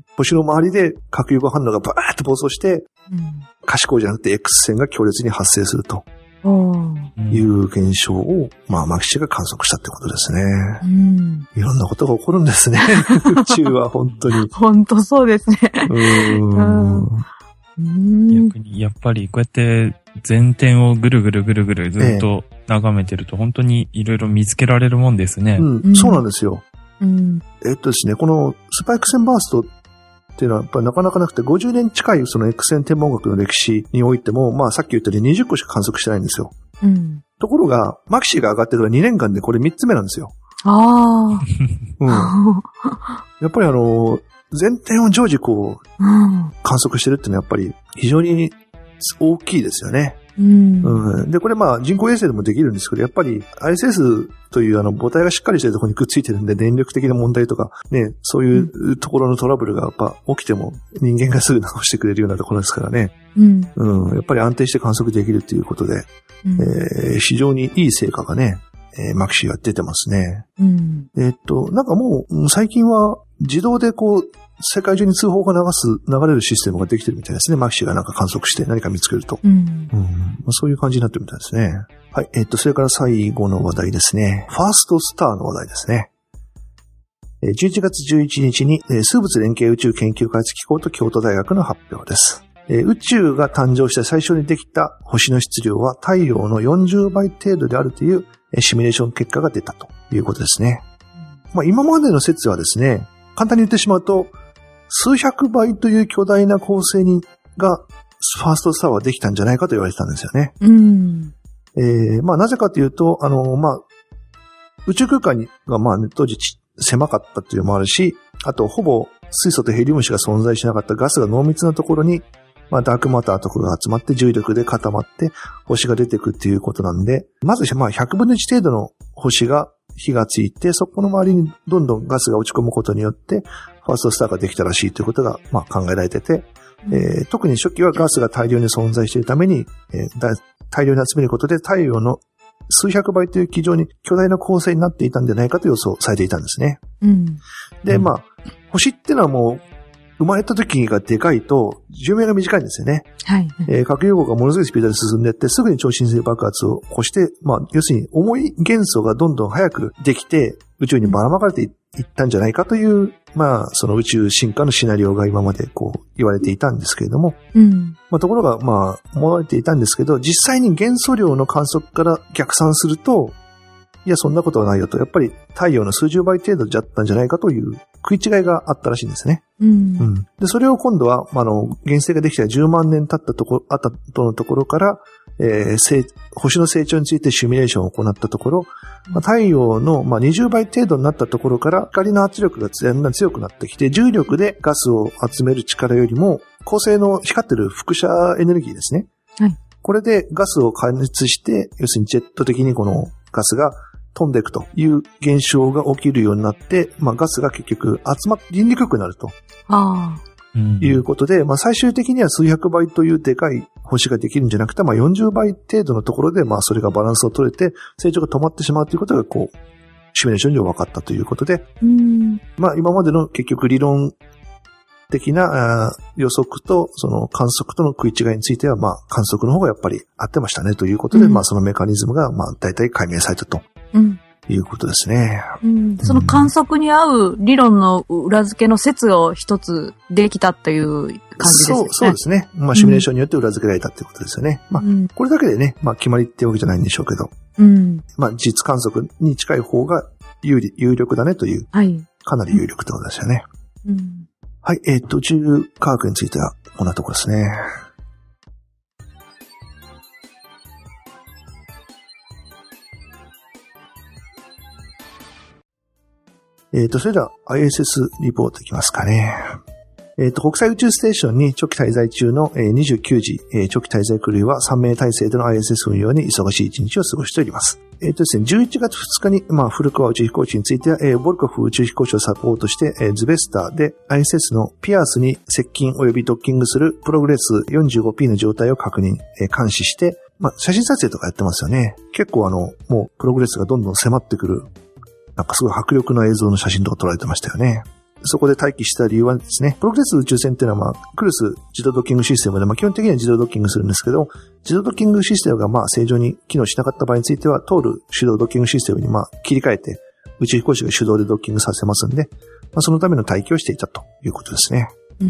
星の周りで核融合反応がバーッと暴走して、 うん、 可視光じゃなくて X 線が強烈に発生するという現象を、まあ、マキシが観測したってことですね。 うん、 いろんなことが起こるんですね。宇宙は本当に。 本当そうですね。 うーん。 逆に、やっぱりこうやって前転をぐるぐるぐるぐるずっと眺めてると、本当にいろいろ見つけられるもんですね。 うん、そうなんですよ。 うん、 えっとですね、このスパイク線バーストっていうのはやっぱりなかなかなくて、ごじゅうねん近いその X 線天文学の歴史においても、まあさっき言ったようににじゅっこしか観測してないんですよ。 うん、 ところが、マキシーが上がってるのはにねんかんでこれみっつめなんですよ。 ああ。 うん。やっぱりあの、前転を常時こう、観測してるっていうのはやっぱり非常に大きいですよね。 うんうん、で、これまあ人工衛星でもできるんですけど、やっぱり アイエスエス というあの母体がしっかりしてるところにくっついてるんで、電力的な問題とか、ね、そういうところのトラブルがやっぱ起きても人間がすぐ直してくれるようなところですからね。 うん。 うん、やっぱり安定して観測できるということで、うん、えー、非常にいい成果がね、えー、マキシーは出てますね。 うん、 えー、っと、なんかもう最近は自動でこう、世界中に通報が流す、流れるシステムができてるみたいですね。マキシーがなんか観測して何か見つけると。 うんうん、そういう感じになってるみたいですね。はい。えっと、それから最後の話題ですね。ファーストスターの話題ですね。じゅういちがつじゅういちにちに、数物連携宇宙研究開発機構と京都大学の発表です。宇宙が誕生して最初にできた星の質量は太陽のよんじゅうばい程度であるというシミュレーション結果が出たということですね。まあ、今までの説はですね、簡単に言ってしまうと、数百倍という巨大な恒星にがファーストスターはできたんじゃないかと言われてたんですよね。 うん。 えー、まあなぜかというと、あの、まあ、宇宙空間がまあ、ね、当時狭かったっていうのもあるし、あとほぼ水素とヘリウムしか存在しなかったガスが濃密なところに、まあダークマターとかが集まって重力で固まって星が出てくっていうことなんで、まずまあひゃくぶんのいち程度の星が火がついて、そこの周りにどんどんガスが落ち込むことによって、ファーストスターができたらしいということが、まあ、考えられてて、うんえー、特に初期はガスが大量に存在しているために、えー、大量に集めることで太陽の数百倍という基準に巨大な構成になっていたんじゃないかと予想されていたんですね。 うん、 で、まあ、星ってのはもう、生まれた時がでかいと、寿命が短いんですよね。 はい。 えー、核融合がものすごいスピードで進んでいって、すぐに超新星爆発を起こして、まあ、要するに重い元素がどんどん早くできて、宇宙にばらまかれていったんじゃないかという、まあ、その宇宙進化のシナリオが今までこう言われていたんですけれども、 うん。 まあ、ところが、まあ、思われていたんですけど、実際に元素量の観測から逆算すると、いや、そんなことはないよと。やっぱり太陽の数十倍程度だったんじゃないかという食い違いがあったらしいんですね。 うん。うん。 で、それを今度は、あの、原星ができたじゅうまんねん経ったところ、あったとのところから、えー、星の成長についてシミュレーションを行ったところ、まあ、太陽の、まあ、にじゅうばい程度になったところから、光の圧力がだんだん強くなってきて、重力でガスを集める力よりも、恒星の光ってる輻射エネルギーですね。 はい。 これでガスを加熱して、要するにジェット的にこのガスが飛んでいくという現象が起きるようになって、まあガスが結局集まりにくくなると。 ああ。 いうことで、まあ最終的には数百倍というでかい星ができるんじゃなくて、まあよんじゅうばい程度のところで、まあそれがバランスを取れて、成長が止まってしまうということが、こう、シミュレーション上分かったということで、 うん、 まあ今までの結局理論的な予測と、その観測との食い違いについては、まあ観測の方がやっぱり合ってましたねということで、うん、まあそのメカニズムが、まあ大体解明されたと。 うんいうことですね、 うん。その観測に合う理論の裏付けの説を一つできたという感じですね。そう、 そうですね。まあシミュレーションによって裏付けられたということですよね。うん、まあ、これだけでね、まあ決まりってわけじゃないんでしょうけど。 うん。 まあ実観測に近い方が有利、有力だねという。 はい。 かなり有力ってことですよね。 うん。 はい、えっと、宇宙科学についてはこんなところですね。えっと、それでは アイエスエス リポートいきますかね。えっと、国際宇宙ステーションに長期滞在中のにじゅうきゅうじ長期滞在クルーはさんめい体制での アイエスエス 運用に忙しい一日を過ごしております。えっとですね、じゅういちがつふつかに、まあ、古川宇宙飛行士については、えー、ボルコフ宇宙飛行士をサポートして、えー、ズベスターで アイエスエス のピアースに接近及びドッキングするプログレス よんじゅうごピー の状態を確認、えー、監視して、まあ、写真撮影とかやってますよね。結構あの、もうプログレスがどんどん迫ってくる。なんかすごい迫力の映像の写真とか撮られてましたよね。そこで待機した理由はですね、プログレス宇宙船っていうのはまあ、クルス自動ドッキングシステムで、まあ基本的には自動ドッキングするんですけど、自動ドッキングシステムがまあ正常に機能しなかった場合については、通る手動ドッキングシステムにまあ切り替えて、宇宙飛行士が手動でドッキングさせますんで、まあそのための待機をしていたということですね。 うん、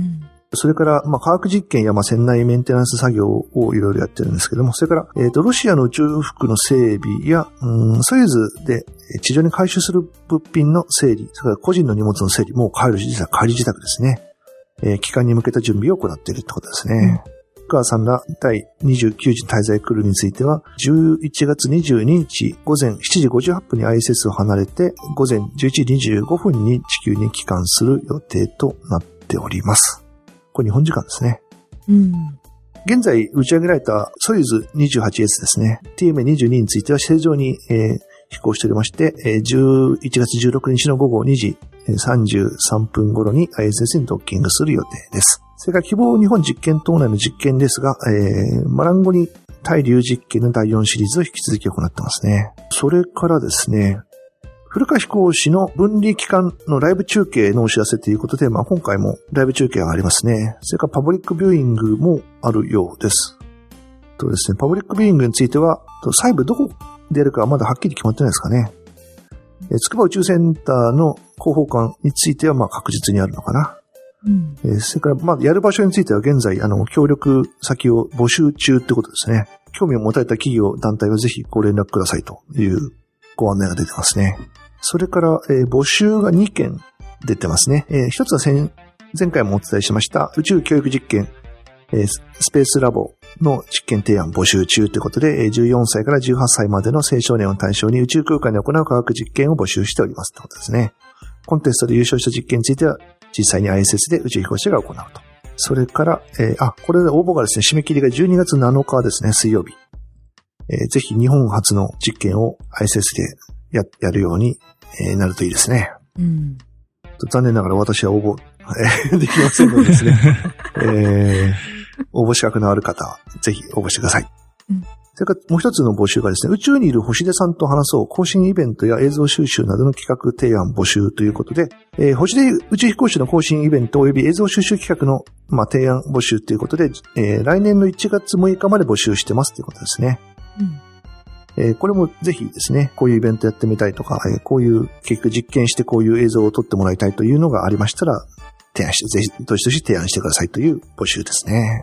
それから、まあ、科学実験や、まあ、船内メンテナンス作業をいろいろやってるんですけども、それから、えっと、ロシアの宇宙服の整備や、うん、ソユーズで地上に回収する物品の整理、それから個人の荷物の整理、もう帰る実は帰り自宅ですね。えー、帰還に向けた準備を行っているってことですね。うん、深川さんらだいにじゅうきゅう次滞在クルーについては、じゅういちがつにじゅうににち午前しちじごじゅうはっぷんに アイエスエス を離れて、午前じゅういちじにじゅうごふんに地球に帰還する予定となっております。これ日本時間ですね。 うん。 現在打ち上げられたソユーズ にじゅうはちエス ですね。ティーエムエーにじゅうに については正常に、えー、飛行しておりまして、えー、じゅういちがつじゅうろくにちのごごにじさんじゅうさんぷん頃に アイエスエス にドッキングする予定です。それから希望日本実験島内の実験ですが、えー、マランゴニ対流実験のだいよんシリーズを引き続き行ってますね。それからですね、古川飛行士の分離期間のライブ中継のお知らせということで、まあ今回もライブ中継がありますね。それからパブリックビューイングもあるようです。とですね、パブリックビューイングについては、細部どこでやるかはまだはっきり決まってないですかね。筑波宇宙センターの広報館についてはまあ確実にあるのかな。うん、それからまあやる場所については現在あの協力先を募集中ってことですね。興味を持たれた企業団体はぜひご連絡くださいというご案内が出てますね。それから、えー、募集がにけん出てますね。えー、一つは前、前回もお伝えしました宇宙教育実験、えー、スペースラボの実験提案募集中ということで、じゅうよんさいからじゅうはっさいまでの青少年を対象に宇宙空間で行う科学実験を募集しておりますということですね。コンテストで優勝した実験については実際に アイエスエス で宇宙飛行士が行うと。それから、えー、あ、これで応募がですね、締め切りがじゅうにがつなのかですね、水曜日。えー、ぜひ日本初の実験を アイエスエス でや、やるように、えー、なるといいですね。うん、残念ながら私は応募、えー、できませんのでですね、えー、応募資格のある方、ぜひ応募してください。うん、それからもう一つの募集がですね、宇宙にいる星出さんと話そう、更新イベントや映像収集などの企画提案募集ということで、えー、星出宇宙飛行士の更新イベント及び映像収集企画の、まあ、提案募集ということで、えー、来年のいちがつむいかまで募集してますということですね。うんえー、これもぜひですね、こういうイベントやってみたいとか、えー、こういう結局実験してこういう映像を撮ってもらいたいというのがありましたら、提案して、ぜひ、どしどし提案してくださいという募集ですね。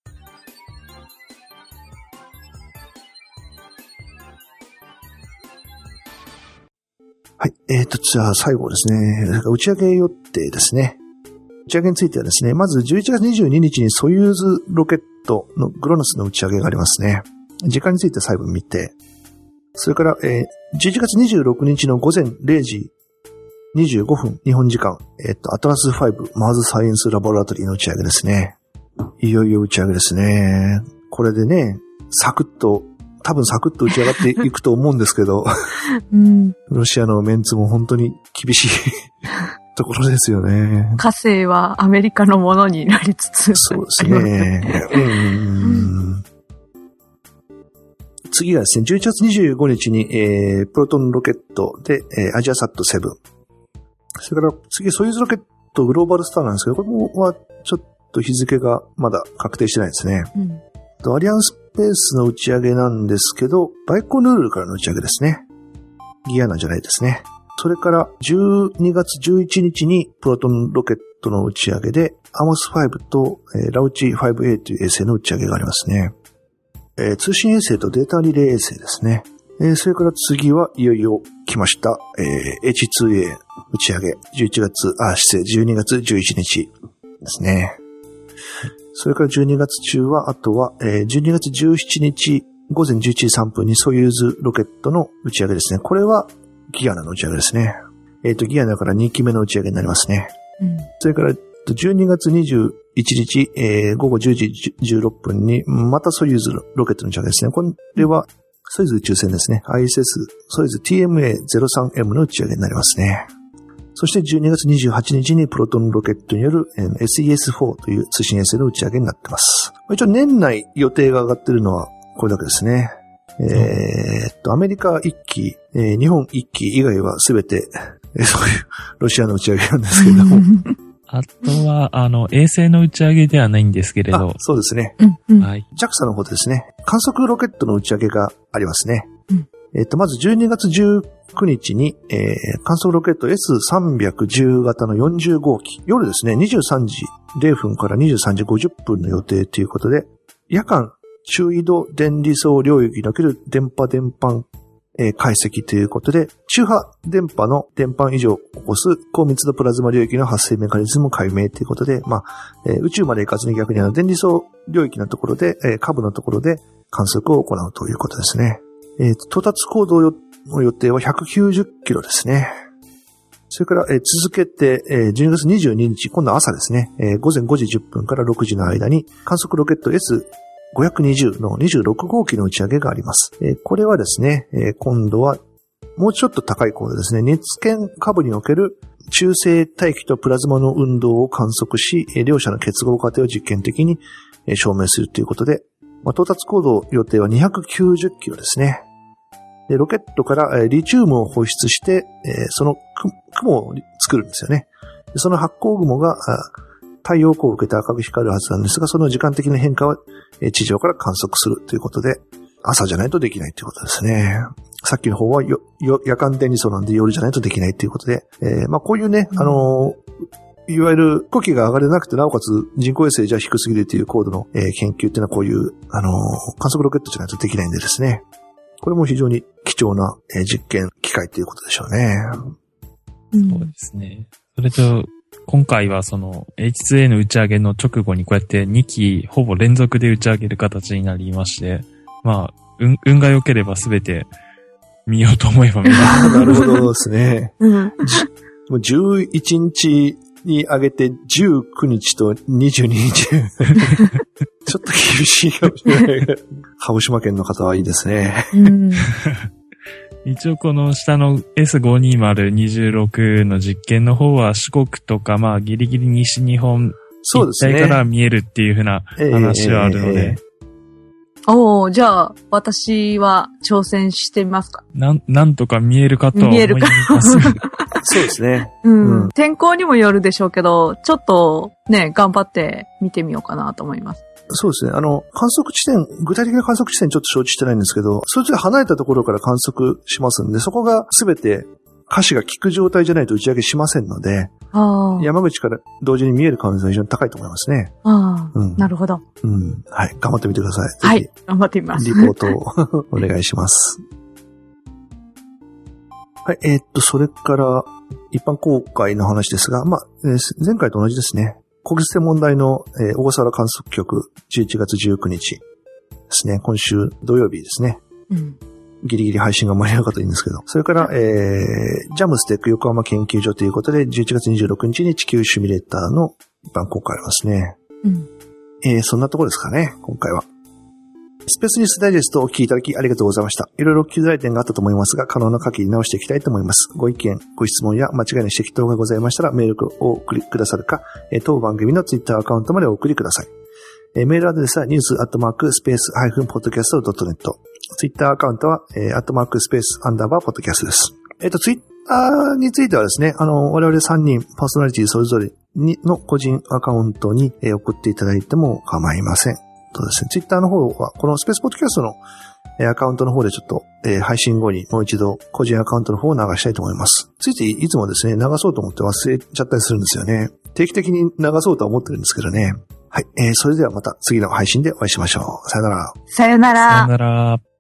はい。えっと、じゃあ最後ですね、打ち上げ予定ですね。打ち上げについてはですね、まずじゅういちがつにじゅうににちにソユーズロケットのグロノスの打ち上げがありますね。時間について最後見て、それから、えー、じゅういちがつにじゅうろくにちの午前れいじにじゅうごふん、日本時間、えっと、アトラスファイブマーズサイエンスラボラトリーの打ち上げですね。いよいよ打ち上げですね。これでね、サクッと、多分サクッと打ち上がっていくと思うんですけど、うん、ロシアのメンツも本当に厳しいところですよね。 火星はアメリカのものになりつつ。 そうですね。うん次はですね、じゅういちがつにじゅうごにちに、えー、プロトンロケットで、えー、アジアサットセブン。それから次、ソユーズロケットグローバルスターなんですけど、これもはちょっと日付がまだ確定してないですね。うん、とアリアンスペースの打ち上げなんですけど、バイコヌールからの打ち上げですね。ギアナじゃないですね。それからじゅうにがつじゅういちにちにプロトンロケットの打ち上げで、アモスファイブと、えー、ラウチ ファイブエー という衛星の打ち上げがありますね。えー、通信衛星とデータリレー衛星ですね。えー、それから次はいよいよ来ました、えー、エイチツーエー 打ち上げ、じゅういちがつ、あ、失礼、じゅうにがつじゅういちにちですね。それからじゅうにがつ中は、あとは、えー、じゅうにがつじゅうしちにち午前じゅういちじさんぷんにソユーズロケットの打ち上げですね。これはギアナの打ち上げですね。えっと、ギアナからにきめの打ち上げになりますね。うん、それからじゅうにがつにじゅういちにち、えー、午後じゅうじじゅうろっぷんに、またソユーズロケットの打ち上げですね。これは、ソユーズ宇宙船ですね。アイエスエス、ソユーズ ティーエムエーゼロさんエム の打ち上げになりますね。そしてじゅうにがつにじゅうはちにちにプロトンロケットによる エスイーエスフォー という通信衛星の打ち上げになっています。一応年内予定が上がっているのはこれだけですね。えー、っと、アメリカいっき、えー、日本いっき以外はすべて、えー、そういうロシアの打ち上げなんですけども。 あとは、あの、衛星の打ち上げではないんですけれど。 そうですね。 うんうん、 はい。 ジャクサ の方でですね、観測ロケットの打ち上げがありますね。うん、 えっと、まずじゅうにがつじゅうくにちに、えー、観測ロケット エスさんびゃくじゅう 型のよんじゅうごうき、夜ですね、にじゅうさんじぜろふんからにじゅうさんじごじゅっぷんの予定ということで、夜間中緯度電離層領域における電波電波えー、解析ということで、中波電波の電波異常を起こす高密度プラズマ領域の発生メカニズム解明ということで、まあ、えー、宇宙まで行かずに逆にあの電離層領域のところで、えー、下部のところで観測を行うということですね。えー、到達高度の予定はひゃくきゅうじゅっキロですね。それから、えー、続けて、えー、じゅうにがつにじゅうににち、今度は朝ですね、えー、ごぜんごじじゅっぷんからろくじの間に観測ロケット エスごひゃくにじゅう のにじゅうろくごうきの打ち上げがあります。えー、これはですね、えー、今度はもうちょっと高い高度ですね、熱圏下部における中性大気とプラズマの運動を観測し、えー、両者の結合過程を実験的に、えー、証明するということで、まあ、到達高度予定はにひゃくきゅうじゅっキロですね。でロケットから、えー、リチウムを放出して、えー、その雲を作るんですよね。でその発光雲が太陽光を受けて赤く光るはずなんですが、その時間的な変化は地上から観測するということで、朝じゃないとできないということですね。さっきの方はよよ夜間電離層なんで夜じゃないとできないということで、えー、まあこういうね、あのー、いわゆる呼気が上がれなくて、なおかつ人工衛星じゃ低すぎるという高度の、えー、研究っていうのはこういう、あのー、観測ロケットじゃないとできないんでですね。これも非常に貴重な、えー、実験機会ということでしょうね。 そうですね。それと、今回はその エイチツーエー の打ち上げの直後にこうやってにきほぼ連続で打ち上げる形になりまして、まあ、運、運が良ければすべて見ようと思えば見られる。 なるほどですね。 うん、 じゅういちにちに上げてじゅうくにちとにじゅうににち。ちょっと厳しいかもしれないが。鹿児島県の方はいいですね。 うん一応この下の エスごひゃくにじゅうにじゅうろく の実験の方は四国とかまあギリギリ西日本一帯から見えるっていう風な話はあるので。えーえーおー、じゃあ私は挑戦してみますか。 なん、なんとか見えるかとは思います。 そうですね、 うん。うん。天候にもよるでしょうけど、ちょっとね、頑張って見てみようかなと思います。 そうですね。あの、観測地点、具体的な観測地点ちょっと承知してないんですけど、それぞれ離れたところから観測しますんで、そこがすべて可視が効く状態じゃないと打ち上げしませんので、 あ山口から同時に見える可能性は非常に高いと思いますね。 ああ、 うん、 なるほど。 うん。はい。頑張ってみてください。 はい。頑張ってみます。 リポートをお願いします。はい。えー、っと、それから、一般公開の話ですが、まあ、えー、前回と同じですね。国立天文台の、えー、小笠原観測局じゅういちがつじゅうくにちですね。今週土曜日ですね。 うん。 ギリギリ配信が間に合うかといいんですけど。それから、えー、ジャムステック横浜研究所ということで、じゅういちがつにじゅうろくにちに地球シミュレーターの一般公開ありますね。 うん。 えー、そんなところですかね、今回は。スペースニュースダイジェストをお聞きいただきありがとうございました。いろいろ気づらい点があったと思いますが、可能な限り直していきたいと思います。ご意見、ご質問や間違いの指摘等がございましたら、メールをお送りくださるか、当番組のツイッターアカウントまでお送りください。えー、メールアドレスはニュースアットマークスペースハイフンポッドキャストドットネット。ツイッターアカウントは、えー、アットマークスペースアンダーバーポッドキャストです。えっ、ー、と、ツイッターについてはですね、あの、我々さんにんパーソナリティそれぞれにの個人アカウントに、えー、送っていただいても構いません。とですね、ツイッターの方は、このスペースポッドキャストの、えー、アカウントの方でちょっと、えー、配信後にもう一度個人アカウントの方を流したいと思います。ついついいつもですね、流そうと思って忘れちゃったりするんですよね。定期的に流そうとは思ってるんですけどね。はい。えー、それではまた次の配信でお会いしましょう。さよなら。 さよなら。 さよなら。